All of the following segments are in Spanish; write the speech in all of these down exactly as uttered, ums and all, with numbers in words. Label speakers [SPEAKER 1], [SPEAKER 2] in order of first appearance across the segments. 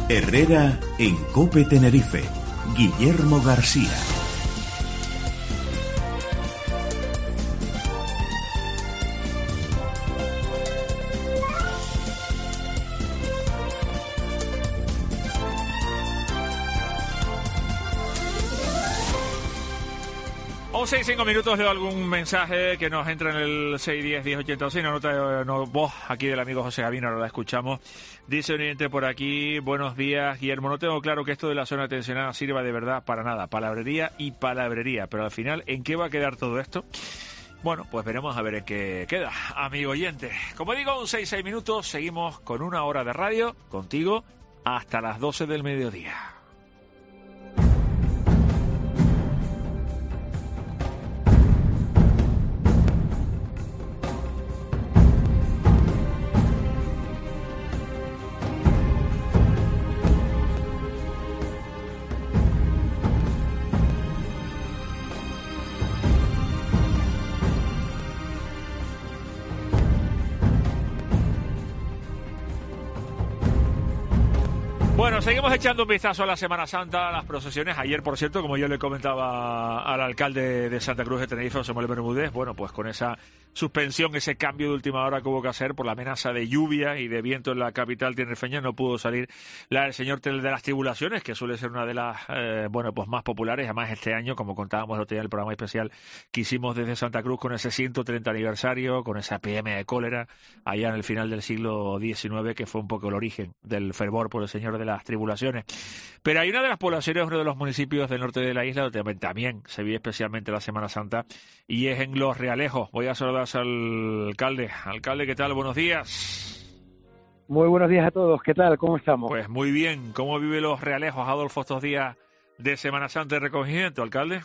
[SPEAKER 1] Herrera en COPE Tenerife. Guillermo García.
[SPEAKER 2] once y cinco minutos, leo algún mensaje que nos entra en el seis diez, diez ochenta y seis, una nota de no, voz aquí del amigo José Gavino, ahora la escuchamos. Dice un oyente por aquí: buenos días, Guillermo, no tengo claro que esto de la zona tensionada sirva de verdad para nada, palabrería y palabrería, pero al final, ¿en qué va a quedar todo esto? Bueno, pues veremos a ver en qué queda, amigo oyente. Como digo, once y seis minutos, seguimos con una hora de radio contigo hasta las doce del mediodía. Bueno, seguimos echando un vistazo a la Semana Santa, a las procesiones. Ayer, por cierto, como yo le comentaba al alcalde de Santa Cruz de Tenerife, José Manuel Bermúdez, bueno, pues con esa suspensión, ese cambio de última hora que hubo que hacer por la amenaza de lluvia y de viento en la capital tinerfeña, no pudo salir la del señor de las Tribulaciones, que suele ser una de las, eh, bueno, pues más populares. Además, este año, como contábamos el otro día en el programa especial que hicimos desde Santa Cruz con ese ciento treinta aniversario, con esa epidemia de cólera, allá en el final del siglo diecinueve, que fue un poco el origen del fervor por el señor de las Tribulaciones. Pero hay una de las poblaciones, uno de los municipios del norte de la isla, donde también se vive especialmente la Semana Santa, y es en Los Realejos. Voy a saludar al alcalde. Alcalde, ¿qué tal? Buenos días.
[SPEAKER 3] Muy buenos días a todos. ¿Qué tal? ¿Cómo estamos?
[SPEAKER 2] Pues muy bien. ¿Cómo vive Los Realejos, Adolfo, estos días de Semana Santa y recogimiento, alcalde?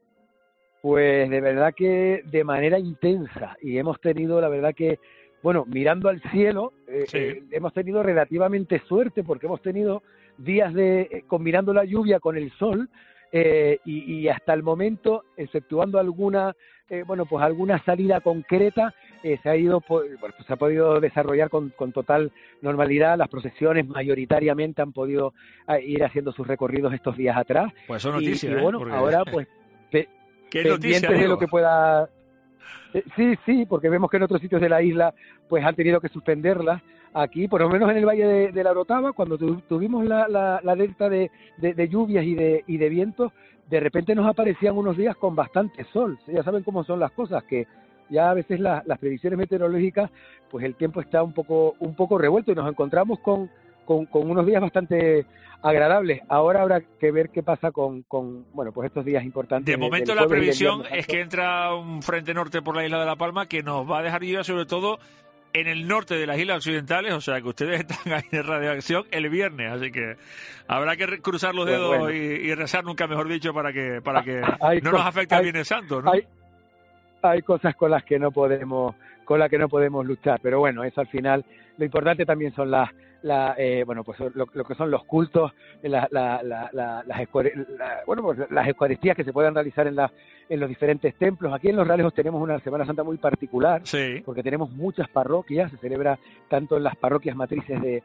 [SPEAKER 3] Pues de verdad que de manera intensa. Y hemos tenido, la verdad que, bueno, mirando al cielo, eh, sí. eh, hemos tenido relativamente suerte, porque hemos tenido días de eh, combinando la lluvia con el sol, eh, y, y hasta el momento, exceptuando alguna, eh, bueno, pues alguna salida concreta, eh, se ha ido, bueno, pues se ha podido desarrollar con, con total normalidad. Las procesiones mayoritariamente han podido eh, ir haciendo sus recorridos estos días atrás.
[SPEAKER 2] Pues son noticias,
[SPEAKER 3] y, y bueno,
[SPEAKER 2] ¿eh? Porque...
[SPEAKER 3] ahora pues pe
[SPEAKER 2] ¿Qué
[SPEAKER 3] pendientes
[SPEAKER 2] noticia,
[SPEAKER 3] de lo que pueda. Eh, sí, sí, porque vemos que en otros sitios de la isla pues han tenido que suspenderlas. Aquí, por lo menos en el Valle de, de la Orotava, cuando tu, tuvimos la, la, la delta de, de, de lluvias y de, y de vientos, de repente nos aparecían unos días con bastante sol. Ya saben cómo son las cosas, que ya a veces la, las predicciones meteorológicas, pues el tiempo está un poco un poco revuelto y nos encontramos con, con, con unos días bastante agradables. Ahora habrá que ver qué pasa con, con bueno, pues estos días importantes.
[SPEAKER 2] De momento la previsión es que entra un frente norte por la isla de La Palma que nos va a dejar lluvia sobre todo en el norte de las islas occidentales, o sea que ustedes están ahí en radiación el viernes, así que habrá que cruzar los dedos pues bueno. y, y rezar, nunca mejor dicho, para que para que hay no nos afecte el Viernes Santo, ¿no?
[SPEAKER 3] Hay, hay cosas con las que no podemos con las que no podemos luchar, pero bueno, eso al final, lo importante también son las La, eh, bueno, pues lo, lo que son los cultos, la, la, la, la, las, la, bueno, pues las eucaristías que se puedan realizar en, la, en los diferentes templos. Aquí en Los Realejos tenemos una Semana Santa muy particular,
[SPEAKER 2] sí.
[SPEAKER 3] porque tenemos muchas parroquias, se celebra tanto en las parroquias matrices de,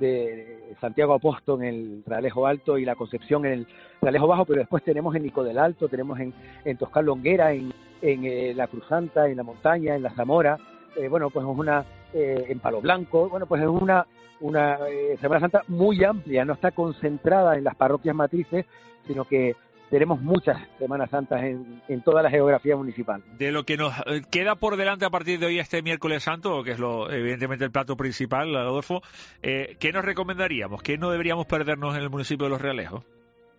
[SPEAKER 3] de Santiago Apóstol, en el Realejo Alto, y la Concepción en el Realejo Bajo, pero después tenemos en Nico del Alto, tenemos en, en Toscar Longuera, en, en eh, la Cruz Santa, en la Montaña, en la Zamora, eh, bueno, pues es una, eh, en Palo Blanco, bueno, pues es una una eh, Semana Santa muy amplia, no está concentrada en las parroquias matrices, sino que tenemos muchas Semanas Santas en, en toda la geografía municipal.
[SPEAKER 2] De lo que nos queda por delante a partir de hoy, este miércoles santo, que es lo evidentemente el plato principal, Adolfo, eh, ¿qué nos recomendaríamos? ¿Qué no deberíamos perdernos en el municipio de Los Realejos?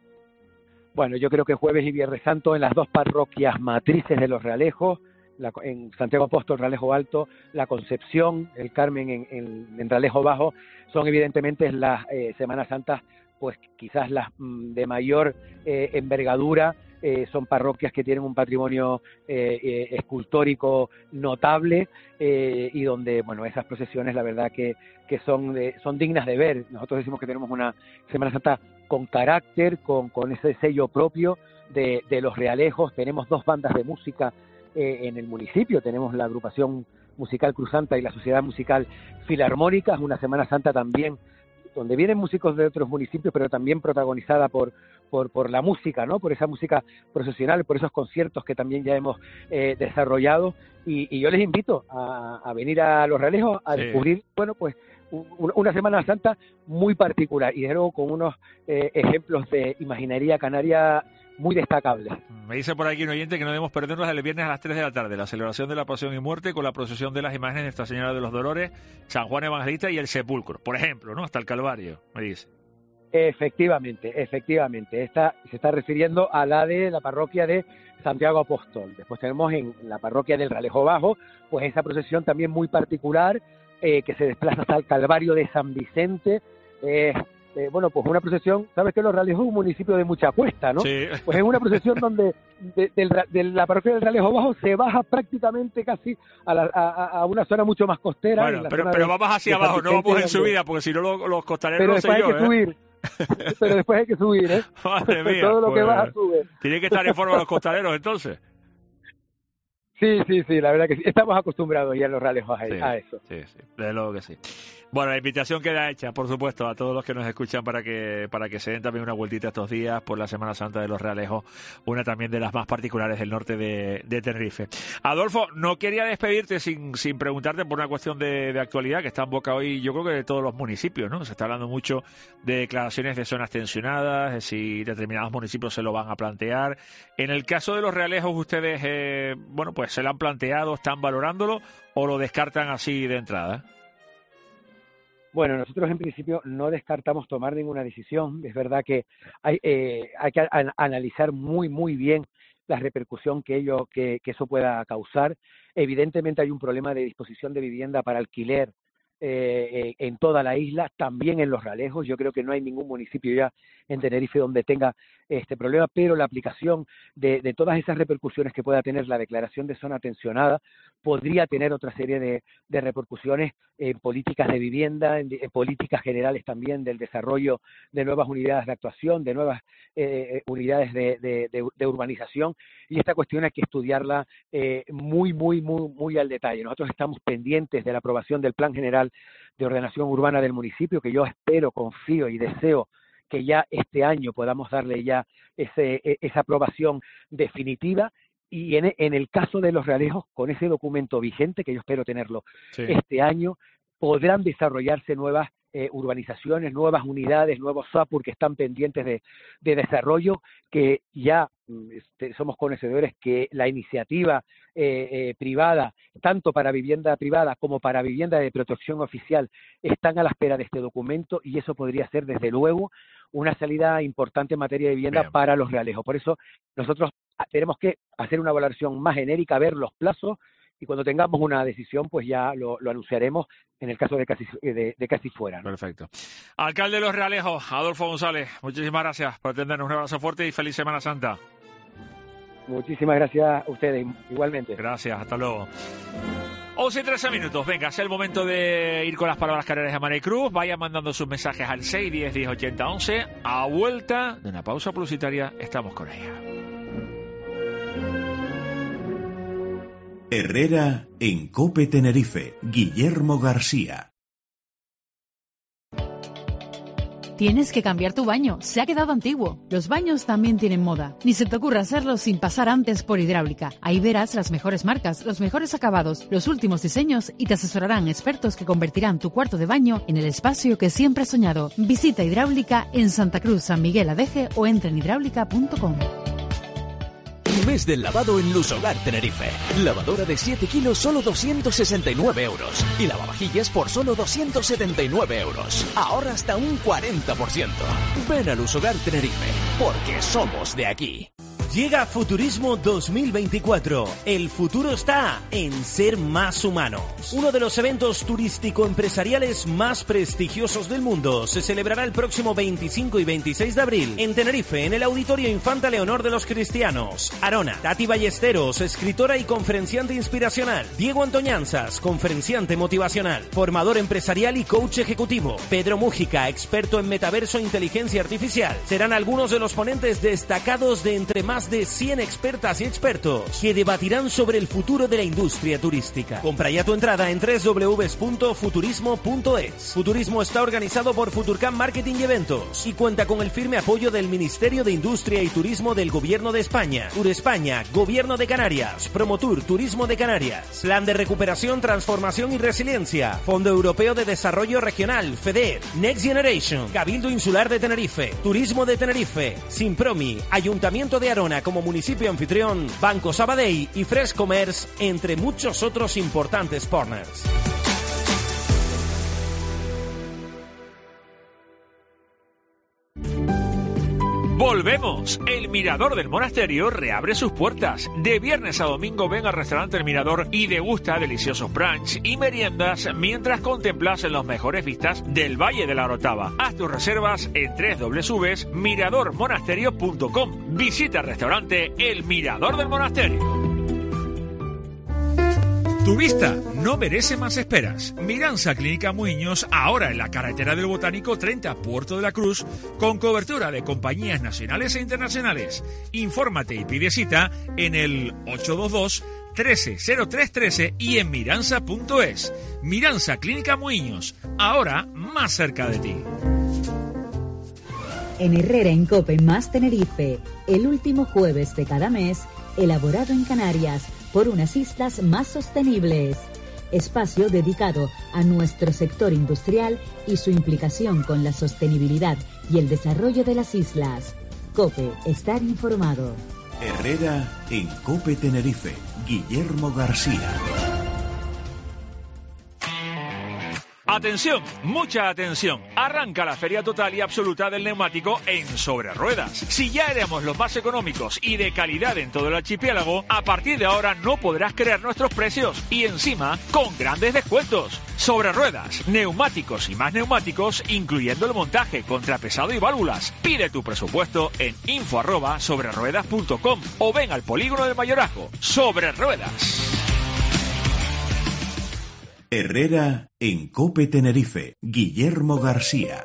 [SPEAKER 3] Bueno, yo creo que jueves y viernes santo en las dos parroquias matrices de Los Realejos, La, en Santiago Apóstol, Realejo Alto, la Concepción, el Carmen en, en, en Realejo Bajo, son evidentemente las eh, Semanas Santas, pues quizás las mm, de mayor eh, envergadura. Eh, son parroquias que tienen un patrimonio eh, eh, escultórico notable, eh, y donde, bueno, esas procesiones la verdad que, que son, de, son dignas de ver. Nosotros decimos que tenemos una Semana Santa con carácter, con, con ese sello propio de, de Los Realejos. Tenemos dos bandas de música Eh, en el municipio, tenemos la agrupación musical Cruz Santa y la Sociedad Musical Filarmónica. Es una Semana Santa también donde vienen músicos de otros municipios, pero también protagonizada por, por, por la música, ¿no? Por esa música procesional, por esos conciertos que también ya hemos eh, desarrollado. Y, y yo les invito a, a venir a Los Realejos a sí. descubrir, bueno, pues un, una Semana Santa muy particular y, de nuevo, con unos eh, ejemplos de imaginería canaria muy destacables.
[SPEAKER 2] Me dice por aquí un oyente que no debemos perdernos el viernes a las tres de la tarde, la celebración de la Pasión y Muerte con la procesión de las imágenes de Nuestra Señora de los Dolores, San Juan Evangelista y el Sepulcro, por ejemplo, ¿no? Hasta el Calvario, me dice.
[SPEAKER 3] Efectivamente, efectivamente. Esta se está refiriendo a la de la parroquia de Santiago Apóstol. Después tenemos en la parroquia del Realejo Bajo, pues esa procesión también muy particular, eh, que se desplaza hasta el Calvario de San Vicente. Eh, Eh, bueno, pues una procesión, sabes que Los Realejos es un municipio de mucha cuesta, ¿no?
[SPEAKER 2] Sí.
[SPEAKER 3] Pues es una procesión donde de, de, de la parroquia del Realejo Bajo se baja prácticamente casi a, la, a, a una zona mucho más costera.
[SPEAKER 2] Bueno, pero, pero de, vamos hacia abajo, no vamos en subida, porque si no los, los costaleros
[SPEAKER 3] pero
[SPEAKER 2] no sé
[SPEAKER 3] después
[SPEAKER 2] yo,
[SPEAKER 3] hay que
[SPEAKER 2] ¿eh?
[SPEAKER 3] subir. Pero después hay que subir, ¿eh?
[SPEAKER 2] Madre mía.
[SPEAKER 3] Todo lo
[SPEAKER 2] pues,
[SPEAKER 3] que baja sube.
[SPEAKER 2] Tiene que estar en forma los costaleros, entonces.
[SPEAKER 3] Sí, sí, sí, la verdad que sí. Estamos acostumbrados ya en Los Realejos a,
[SPEAKER 2] sí,
[SPEAKER 3] a eso.
[SPEAKER 2] Sí, sí, desde luego que sí. Bueno, la invitación queda hecha, por supuesto, a todos los que nos escuchan para que para que se den también una vueltita estos días por la Semana Santa de Los Realejos, una también de las más particulares del norte de, de Tenerife. Adolfo, no quería despedirte sin, sin preguntarte por una cuestión de, de actualidad que está en boca hoy, yo creo que de todos los municipios, ¿no? Se está hablando mucho de declaraciones de zonas tensionadas, de si determinados municipios se lo van a plantear. En el caso de Los Realejos, ustedes, eh, bueno, pues se lo han planteado, están valorándolo o lo descartan así de entrada.
[SPEAKER 3] Bueno, nosotros en principio no descartamos tomar ninguna decisión. Es verdad que hay, eh, hay que a, analizar muy, muy bien la repercusión que, ello, que, que eso pueda causar. Evidentemente hay un problema de disposición de vivienda para alquiler eh, en toda la isla, también en Los Realejos. Yo creo que no hay ningún municipio ya en Tenerife donde tenga este problema, pero la aplicación de, de todas esas repercusiones que pueda tener la declaración de zona tensionada podría tener otra serie de, de repercusiones en políticas de vivienda, en, en políticas generales también del desarrollo de nuevas unidades de actuación, de nuevas eh, unidades de, de, de, de urbanización, y esta cuestión hay que estudiarla eh, muy, muy, muy, muy al detalle. Nosotros estamos pendientes de la aprobación del Plan General de Ordenación Urbana del municipio, que yo espero, confío y deseo que ya este año podamos darle ya ese, esa aprobación definitiva. Y en, en el caso de Los Realejos, con ese documento vigente, que yo espero tenerlo sí. este año, podrán desarrollarse nuevas eh, urbanizaciones, nuevas unidades, nuevos SAPUR que están pendientes de, de desarrollo, que ya este, somos conocedores que la iniciativa eh, eh, privada, tanto para vivienda privada como para vivienda de protección oficial, están a la espera de este documento, y eso podría ser, desde luego, una salida importante en materia de vivienda Bien. para Los Realejos. Por eso nosotros tenemos que hacer una valoración más genérica, ver los plazos, y cuando tengamos una decisión, pues ya lo, lo anunciaremos en el caso de casi, de, de casi fuera, ¿no?
[SPEAKER 2] Perfecto. Alcalde de Los Realejos, Adolfo González, muchísimas gracias por atendernos. Un abrazo fuerte y feliz Semana Santa.
[SPEAKER 3] Muchísimas gracias a ustedes, igualmente.
[SPEAKER 2] Gracias, hasta luego. once y trece minutos, venga, es el momento de ir con las palabras canarias de María Cruz. Vayan mandando sus mensajes al seis diez diez ochenta once. A vuelta de una pausa publicitaria, estamos con ella.
[SPEAKER 1] Herrera en COPE Tenerife, Guillermo García.
[SPEAKER 4] Tienes que cambiar tu baño, se ha quedado antiguo. Los baños también tienen moda. Ni se te ocurra hacerlo sin pasar antes por Hidráulica. Ahí verás las mejores marcas, los mejores acabados, los últimos diseños, y te asesorarán expertos que convertirán tu cuarto de baño en el espacio que siempre has soñado. Visita Hidráulica en Santa Cruz, San Miguel Adeje o entra en hidráulica punto com.
[SPEAKER 5] Mes del lavado en Lusogar Tenerife. Lavadora de siete kilos, solo doscientos sesenta y nueve euros. Y lavavajillas por solo doscientos setenta y nueve euros. Ahorra hasta un cuarenta por ciento. Ven a Lusogar Tenerife, porque somos de aquí.
[SPEAKER 6] Llega Futurismo dos mil veinticuatro. El futuro está en ser más humanos. Uno de los eventos turístico-empresariales más prestigiosos del mundo se celebrará el próximo veinticinco y veintiséis de abril en Tenerife, en el Auditorio Infanta Leonor de los Cristianos. Arona, Tati Ballesteros, escritora y conferenciante inspiracional. Diego Antoñanzas, conferenciante motivacional, formador empresarial y coach ejecutivo. Pedro Mújica, experto en metaverso e inteligencia artificial. Serán algunos de los ponentes destacados de entre más más de cien expertas y expertos que debatirán sobre el futuro de la industria turística. Compra ya tu entrada en doble u doble u doble u punto futurismo punto es. Futurismo está organizado por Futurcam Marketing y Eventos y cuenta con el firme apoyo del Ministerio de Industria y Turismo del Gobierno de España, Tour España, Gobierno de Canarias, Promotur Turismo de Canarias, Plan de Recuperación, Transformación y Resiliencia, Fondo Europeo de Desarrollo Regional, FEDER, Next Generation, Cabildo Insular de Tenerife, Turismo de Tenerife, Simpromi, Ayuntamiento de Arona como municipio anfitrión, Banco Sabadell y Fresh Commerce, entre muchos otros importantes partners.
[SPEAKER 2] Volvemos. El Mirador del Monasterio reabre sus puertas. De viernes a domingo ven al restaurante El Mirador y degusta deliciosos brunch y meriendas mientras contemplas los mejores vistas del Valle de la Orotava. Haz tus reservas en doble u doble u doble u punto mirador monasterio punto com. Visita el restaurante El Mirador del Monasterio. Tu vista no merece más esperas. Miranza Clínica Muiños, ahora en la carretera del Botánico treinta, Puerto de la Cruz, con cobertura de compañías nacionales e internacionales. Infórmate y pide cita en el ocho dos dos, trece cero tres trece y en miranza punto es. Miranza Clínica Muiños, ahora más cerca de ti.
[SPEAKER 7] En Herrera en Cope más Tenerife, el último jueves de cada mes, elaborado en Canarias por unas islas más sostenibles. Espacio dedicado a nuestro sector industrial y su implicación con la sostenibilidad y el desarrollo de las islas. COPE, estar informado.
[SPEAKER 1] Herrera en Cope Tenerife. Guillermo García.
[SPEAKER 2] Atención, mucha atención. Arranca la feria total y absoluta del neumático en Sobre Ruedas. Si ya éramos los más económicos y de calidad en todo el archipiélago, a partir de ahora no podrás creer nuestros precios y encima con grandes descuentos. Sobre Ruedas, neumáticos y más neumáticos, incluyendo el montaje, contrapesado y válvulas. Pide tu presupuesto en info arroba sobre ruedas punto com o ven al polígono del Mayorazgo. Sobre Ruedas.
[SPEAKER 1] Herrera en Cope Tenerife. Guillermo García.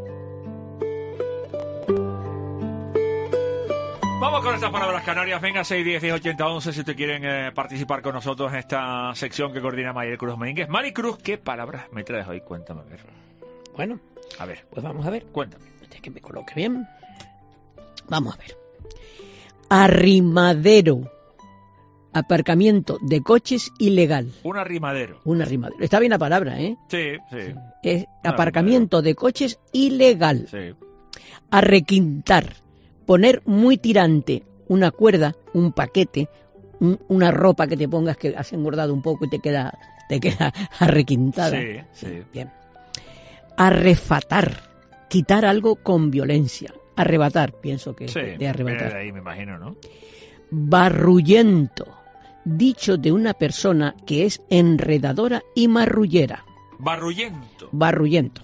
[SPEAKER 2] Vamos con estas palabras canarias. Venga, seis diez diez ochenta once si te quieren eh, participar con nosotros en esta sección que coordina Mayer Cruz Meínguez. Mari Cruz, ¿qué palabras me traes hoy? Cuéntame, a ver.
[SPEAKER 8] Bueno,
[SPEAKER 2] a ver,
[SPEAKER 8] pues vamos a ver.
[SPEAKER 2] Cuéntame.
[SPEAKER 8] Este que me coloque bien. Vamos a ver. Arrimadero. Aparcamiento de coches ilegal.
[SPEAKER 2] Un arrimadero.
[SPEAKER 8] Un arrimadero. Está bien la palabra, ¿eh?
[SPEAKER 2] Sí, sí.
[SPEAKER 8] Es aparcamiento de coches ilegal.
[SPEAKER 2] Sí.
[SPEAKER 8] Arrequintar. Poner muy tirante una cuerda, un paquete, un, una ropa que te pongas que has engordado un poco y te queda, te queda arrequintada.
[SPEAKER 2] Sí, sí.
[SPEAKER 8] Bien. Arrefatar. Quitar algo con violencia. Arrebatar, pienso que
[SPEAKER 2] sí,
[SPEAKER 8] de arrebatar.
[SPEAKER 2] De ahí me imagino, ¿no?
[SPEAKER 8] Barrullento. Dicho de una persona que es enredadora y marrullera.
[SPEAKER 2] Barrullento.
[SPEAKER 8] Barrullento.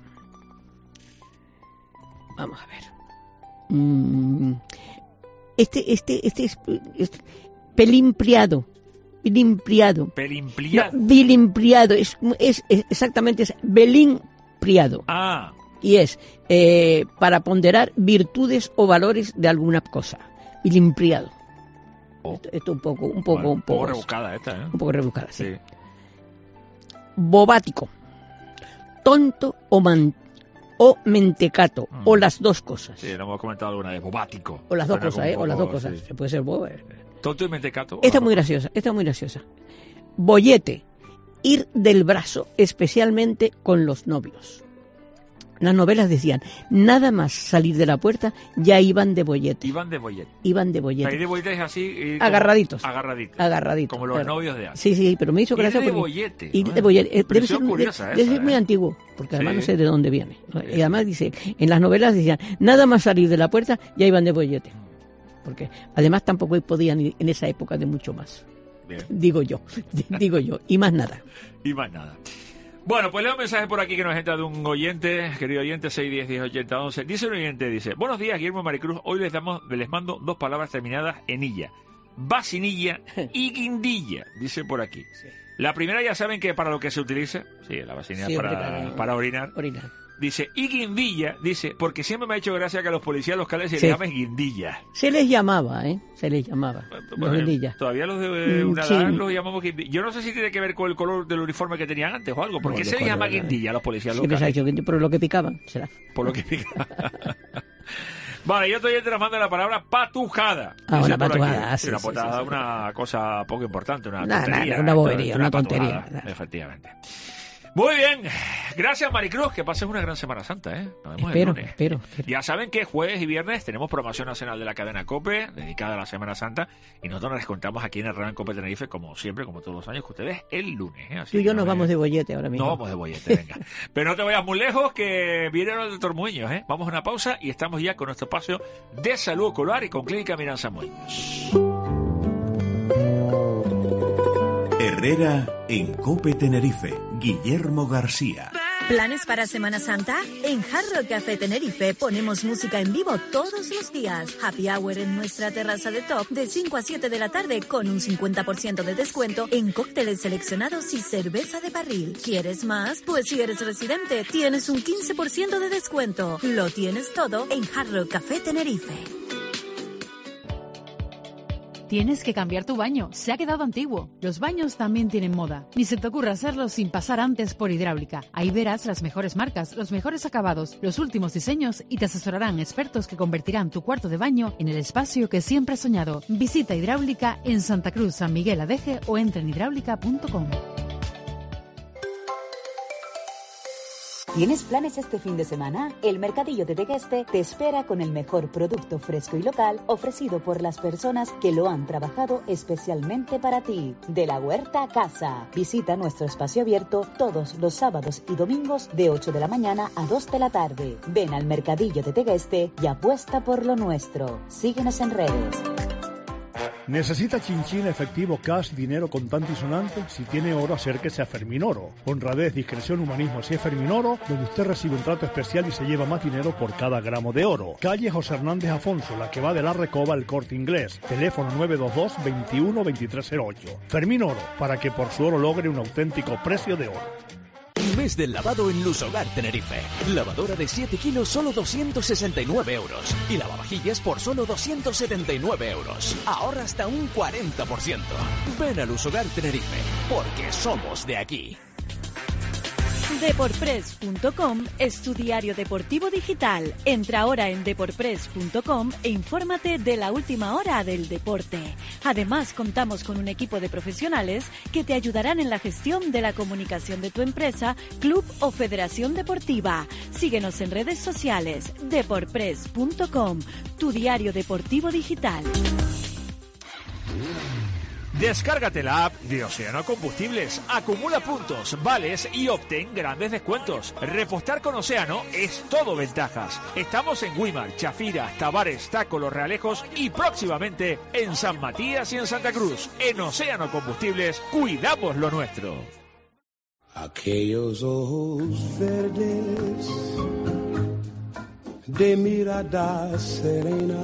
[SPEAKER 8] Vamos a ver. Mm, este, este, este es, es pelimpriado. Pelimpriado.
[SPEAKER 2] Pelimpriado.
[SPEAKER 8] No, bilimpriado. Es, es, es exactamente es belimpriado.
[SPEAKER 2] Ah.
[SPEAKER 8] Y es eh, para ponderar virtudes o valores de alguna cosa. Bilimpriado. Esto, esto un poco, un poco,
[SPEAKER 2] Bueno,
[SPEAKER 8] un poco,
[SPEAKER 2] un poco rebuscada esta, ¿eh?
[SPEAKER 8] Un poco rebuscada, sí.
[SPEAKER 2] Sí.
[SPEAKER 8] Bobático, tonto o, man, o mentecato, mm. o las dos cosas.
[SPEAKER 2] Sí, lo hemos comentado alguna vez, bobático.
[SPEAKER 8] O las dos
[SPEAKER 2] Suena
[SPEAKER 8] cosas, ¿eh?
[SPEAKER 2] poco,
[SPEAKER 8] o las dos cosas.
[SPEAKER 2] Sí.
[SPEAKER 8] Se puede ser bobo. Eh.
[SPEAKER 2] Tonto y mentecato.
[SPEAKER 8] Esta es muy graciosa, esta es muy graciosa. Bollete, ir del brazo, especialmente con los novios. Las novelas decían, nada más salir de la puerta, ya iban de bollete.
[SPEAKER 2] Iban de bollete.
[SPEAKER 8] Iban de bollete.
[SPEAKER 2] O sea, de bollete es así. Y
[SPEAKER 8] agarraditos.
[SPEAKER 2] Agarraditos.
[SPEAKER 8] Agarraditos.
[SPEAKER 2] Como los
[SPEAKER 8] claro.
[SPEAKER 2] novios de antes.
[SPEAKER 8] Sí, sí, pero me hizo gracia.
[SPEAKER 2] Ir de
[SPEAKER 8] porque,
[SPEAKER 2] bollete.
[SPEAKER 8] Ir de bollete. Eh, debe ser,
[SPEAKER 2] curiosa
[SPEAKER 8] debe
[SPEAKER 2] esa,
[SPEAKER 8] ser muy
[SPEAKER 2] ¿eh?
[SPEAKER 8] antiguo, porque además
[SPEAKER 2] Sí.
[SPEAKER 8] no sé de dónde viene. ¿no? Y además dice, en las novelas decían, nada más salir de la puerta, ya iban de bollete. Porque además tampoco podían ir en esa época de mucho más.
[SPEAKER 2] Bien.
[SPEAKER 8] Digo yo, digo yo, y más nada.
[SPEAKER 2] Y más nada. Bueno, pues leo un mensaje por aquí que nos entra de un oyente, querido oyente, seis diez diez ochenta once. Dice un oyente, dice, buenos días, Guillermo y Maricruz, hoy les damos, les mando dos palabras terminadas en illa. Vacinilla y guindilla, dice por aquí.
[SPEAKER 8] Sí.
[SPEAKER 2] La primera ya saben que para lo que se utiliza, sí, la vacinilla
[SPEAKER 8] Sí,
[SPEAKER 2] para,
[SPEAKER 8] para,
[SPEAKER 2] para orinar.
[SPEAKER 8] Orinar.
[SPEAKER 2] dice, y guindilla, dice, porque siempre me ha hecho gracia que a los policías locales se
[SPEAKER 8] Sí.
[SPEAKER 2] les llamen guindilla.
[SPEAKER 8] Se les llamaba, ¿eh? Se les llamaba. Los
[SPEAKER 2] Bueno,
[SPEAKER 8] guindillas.
[SPEAKER 2] todavía los de
[SPEAKER 8] Mm,
[SPEAKER 2] una
[SPEAKER 8] sí.
[SPEAKER 2] edad los llamamos guindilla. Yo no sé si tiene que ver con el color del uniforme que tenían antes o algo. ¿Por qué
[SPEAKER 8] Bueno,
[SPEAKER 2] se les llama
[SPEAKER 8] color,
[SPEAKER 2] guindilla a los policías
[SPEAKER 8] Siempre se ha
[SPEAKER 2] locales?
[SPEAKER 8] dicho guindilla, por lo que picaban, será.
[SPEAKER 2] Por lo que pica. Vale, yo estoy tramando la palabra patujada.
[SPEAKER 8] Ah,
[SPEAKER 2] Dice
[SPEAKER 8] una
[SPEAKER 2] por aquí.
[SPEAKER 8] patujada,
[SPEAKER 2] Sí,
[SPEAKER 8] sí,
[SPEAKER 2] una
[SPEAKER 8] sí,
[SPEAKER 2] patujada,
[SPEAKER 8] sí, sí.
[SPEAKER 2] una cosa poco importante, una
[SPEAKER 8] Nada,
[SPEAKER 2] tontería.
[SPEAKER 8] nada, una bobería,
[SPEAKER 2] Esto es
[SPEAKER 8] una tontería,
[SPEAKER 2] patujada,
[SPEAKER 8] nada.
[SPEAKER 2] efectivamente. Muy bien, gracias Maricruz, que pases una gran Semana Santa, ¿eh? Nos vemos
[SPEAKER 8] Espero,
[SPEAKER 2] el lunes.
[SPEAKER 8] espero, espero.
[SPEAKER 2] Ya saben que jueves y viernes tenemos programación nacional de la cadena COPE, dedicada a la Semana Santa, y nosotros nos contamos aquí en el Real COPE Tenerife, como siempre, como todos los años, que ustedes el lunes, ¿eh? Así
[SPEAKER 8] Tú y
[SPEAKER 2] que
[SPEAKER 8] yo
[SPEAKER 2] no
[SPEAKER 8] nos
[SPEAKER 2] me-
[SPEAKER 8] vamos de bollete ahora mismo.
[SPEAKER 2] No vamos de bollete, venga. Pero no te vayas muy lejos, que viene el doctor Muñoz, ¿eh? Vamos a una pausa y estamos ya con nuestro espacio de salud ocular y con Clínica Miranza Muñoz.
[SPEAKER 1] Herrera en Cope Tenerife. Guillermo García.
[SPEAKER 9] ¿Planes para Semana Santa? En Hard Rock Café Tenerife ponemos música en vivo todos los días. Happy Hour en nuestra terraza de top de cinco a siete de la tarde con un cincuenta por ciento de descuento en cócteles seleccionados y cerveza de barril. ¿Quieres más? Pues si eres residente, tienes un quince por ciento de descuento. Lo tienes todo en Hard Rock Café Tenerife.
[SPEAKER 4] Tienes que cambiar tu baño, se ha quedado antiguo. Los baños también tienen moda. Ni se te ocurra hacerlo sin pasar antes por Hidráulica. Ahí verás las mejores marcas, los mejores acabados, los últimos diseños y te asesorarán expertos que convertirán tu cuarto de baño en el espacio que siempre has soñado. Visita Hidráulica en Santa Cruz, San Miguel Adeje o entra en hidráulica punto com.
[SPEAKER 7] ¿Tienes planes este fin de semana? El Mercadillo de Tegueste te espera con el mejor producto fresco y local ofrecido por las personas que lo han trabajado especialmente para ti. De la huerta a casa. Visita nuestro espacio abierto todos los sábados y domingos de ocho de la mañana a dos de la tarde. Ven al Mercadillo de Tegueste y apuesta por lo nuestro. Síguenos en redes.
[SPEAKER 10] ¿Necesita chinchín, efectivo, cash, dinero contante y sonante? Si tiene oro, acérquese a Fermín Oro. Honradez, discreción, humanismo, si es Fermín Oro, donde usted recibe un trato especial y se lleva más dinero por cada gramo de oro. Calle José Hernández Afonso, la que va de la Recoba al Corte Inglés. Teléfono nueve dos dos, veintiuno, veintitrés cero ocho. Fermín Oro, para que por su oro logre un auténtico precio de oro.
[SPEAKER 5] Mes del lavado en Lusogar Tenerife. Lavadora de siete kilos, solo doscientos sesenta y nueve euros. Y lavavajillas por solo doscientos setenta y nueve euros. Ahorra hasta un cuarenta por ciento. Ven a Lusogar Tenerife, porque somos de aquí.
[SPEAKER 9] Deporpress punto com es tu diario deportivo digital. Entra ahora en deporpress punto com e infórmate de la última hora del deporte. Además, contamos con un equipo de profesionales que te ayudarán en la gestión de la comunicación de tu empresa, club o federación deportiva. Síguenos en redes sociales. Deporpress punto com, tu diario deportivo digital.
[SPEAKER 2] Descárgate la app de Océano Combustibles, acumula puntos, vales y obtén grandes descuentos. Repostar con Océano es todo ventajas. Estamos en Güímar, Chafira, Tavares, Taco, Los Realejos y próximamente en San Matías y en Santa Cruz. En Océano Combustibles, cuidamos lo nuestro.
[SPEAKER 11] Aquellos ojos verdes de mirada serena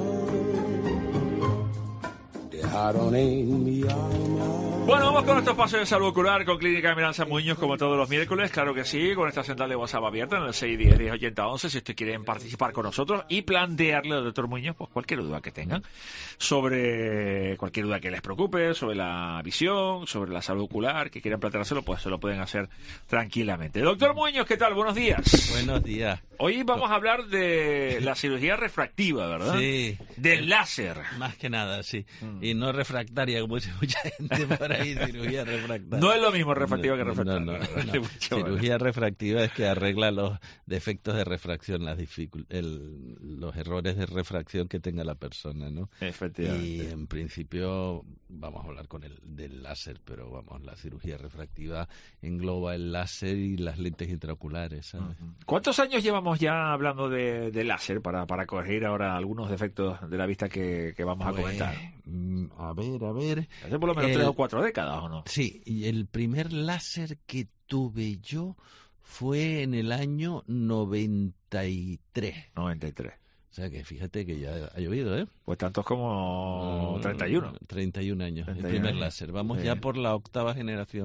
[SPEAKER 11] dejaron en mi alma.
[SPEAKER 2] Bueno, vamos con nuestro espacio de salud ocular con Clínica Miranza Muñoz, como todos los miércoles, claro que sí, con esta central de WhatsApp abierta en el seis uno cero, diez ochenta once, si ustedes quieren participar con nosotros y plantearle al doctor Muñoz pues cualquier duda que tengan sobre cualquier duda que les preocupe, sobre la visión, sobre la salud ocular, que quieran planteárselo, pues se lo pueden hacer tranquilamente. Doctor Muñoz, ¿qué tal? Buenos días.
[SPEAKER 12] Buenos días.
[SPEAKER 2] Hoy vamos a hablar de la cirugía refractiva, ¿verdad?
[SPEAKER 12] Sí.
[SPEAKER 2] Del láser.
[SPEAKER 12] Más que nada, sí.
[SPEAKER 2] Mm.
[SPEAKER 12] Y no refractaria, como dice mucha gente por ahí, cirugía refractaria.
[SPEAKER 2] No es lo mismo refractiva
[SPEAKER 12] no,
[SPEAKER 2] que refractaria.
[SPEAKER 12] No, no, no.
[SPEAKER 2] no.
[SPEAKER 12] Cirugía refractiva es que arregla los defectos de refracción, las dificul- el, los errores de refracción que tenga la persona, ¿no?
[SPEAKER 2] Efectivamente.
[SPEAKER 12] Y en principio vamos a hablar con el del láser, pero vamos, la cirugía refractiva engloba el láser y las lentes intraoculares, ¿sabes?
[SPEAKER 2] ¿Cuántos años llevamos ya hablando de, de láser para, para corregir ahora algunos defectos de la vista que, que vamos a
[SPEAKER 12] Pues,
[SPEAKER 2] comentar?
[SPEAKER 12] A ver, a ver.
[SPEAKER 2] Hace por lo menos
[SPEAKER 12] el,
[SPEAKER 2] tres o cuatro décadas, ¿o no?
[SPEAKER 12] Sí, y el primer láser que tuve yo fue en el año noventa y tres.
[SPEAKER 2] noventa y tres.
[SPEAKER 12] O sea que fíjate que ya ha llovido, ¿eh?
[SPEAKER 2] Pues tantos como treinta y uno.
[SPEAKER 12] treinta y un años,
[SPEAKER 2] treinta y uno
[SPEAKER 12] el primer
[SPEAKER 2] años.
[SPEAKER 12] láser. Vamos
[SPEAKER 2] Sí.
[SPEAKER 12] ya por la octava generación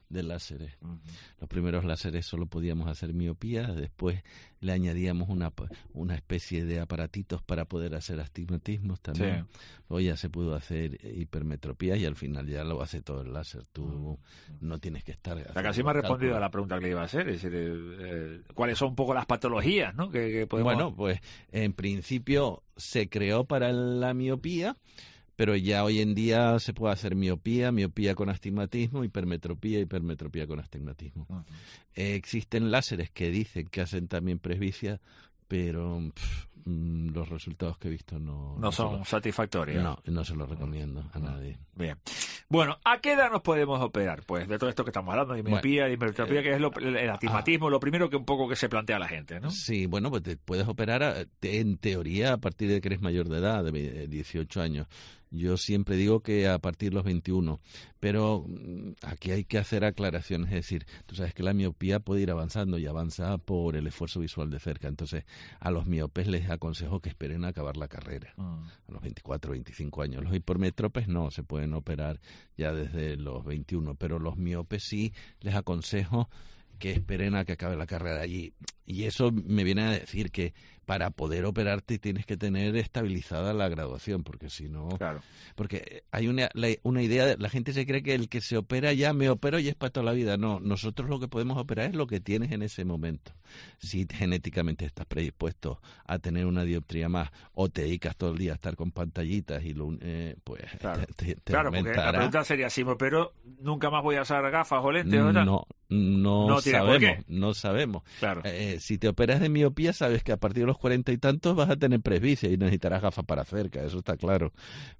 [SPEAKER 12] de láseres.
[SPEAKER 2] Uh-huh.
[SPEAKER 12] Los primeros láseres solo podíamos hacer miopía, después le añadíamos una una especie de aparatitos para poder hacer astigmatismos también. Sí. Luego ya se pudo hacer hipermetropía y al final ya lo hace todo el láser. Tú uh-huh. no tienes que estar...
[SPEAKER 2] La casi me ha respondido a la pregunta que le iba a hacer, es decir, eh, eh, ¿cuáles son un poco las patologías, ¿no? que, que podemos...
[SPEAKER 12] Bueno, pues en principio se creó para la miopía, pero ya hoy en día se puede hacer miopía, miopía con astigmatismo, hipermetropía, hipermetropía con astigmatismo. Uh-huh. Eh, existen láseres que dicen que hacen también presbicia, pero pff, mm, los resultados que he visto no...
[SPEAKER 2] No,
[SPEAKER 12] no
[SPEAKER 2] son
[SPEAKER 12] lo,
[SPEAKER 2] satisfactorios.
[SPEAKER 12] No, no se los recomiendo a nadie.
[SPEAKER 2] Bien. Bueno, ¿a qué edad nos podemos operar? Pues de todo esto que estamos hablando, de miopía, bueno, hipermetropía, eh, que es lo, el astigmatismo, ah, lo primero que un poco que se plantea la gente, ¿no?
[SPEAKER 12] Sí, bueno, pues te puedes operar a, en teoría a partir de que eres mayor de edad, de dieciocho años. Yo siempre digo que a partir de los veintiuno, pero aquí hay que hacer aclaraciones, es decir, tú sabes que la miopía puede ir avanzando y avanza por el esfuerzo visual de cerca, entonces a los miopes les aconsejo que esperen a acabar la carrera, mm. a los veinticuatro, veinticinco años. Los hipermetropes no, se pueden operar ya desde los veintiuno, pero los miopes sí les aconsejo que esperen a que acabe la carrera allí. Y eso me viene a decir que para poder operarte tienes que tener estabilizada la graduación, porque si no...
[SPEAKER 2] Claro.
[SPEAKER 12] Porque hay una, la, una idea, la gente se cree que el que se opera ya me opero y es para toda la vida. No, nosotros lo que podemos operar es lo que tienes en ese momento. Si genéticamente estás predispuesto a tener una dioptría más o te dedicas todo el día a estar con pantallitas y lo, eh, pues
[SPEAKER 2] claro,
[SPEAKER 12] te, te
[SPEAKER 2] claro porque la pregunta sería, si me opero, ¿nunca más voy a usar gafas o lentes? ¿O
[SPEAKER 12] no, no, no sabemos, no sabemos.
[SPEAKER 2] Claro.
[SPEAKER 12] Eh, si te operas de miopía, sabes que a partir de los cuarenta y tantos vas a tener presbicia y necesitarás gafas para cerca, eso está claro.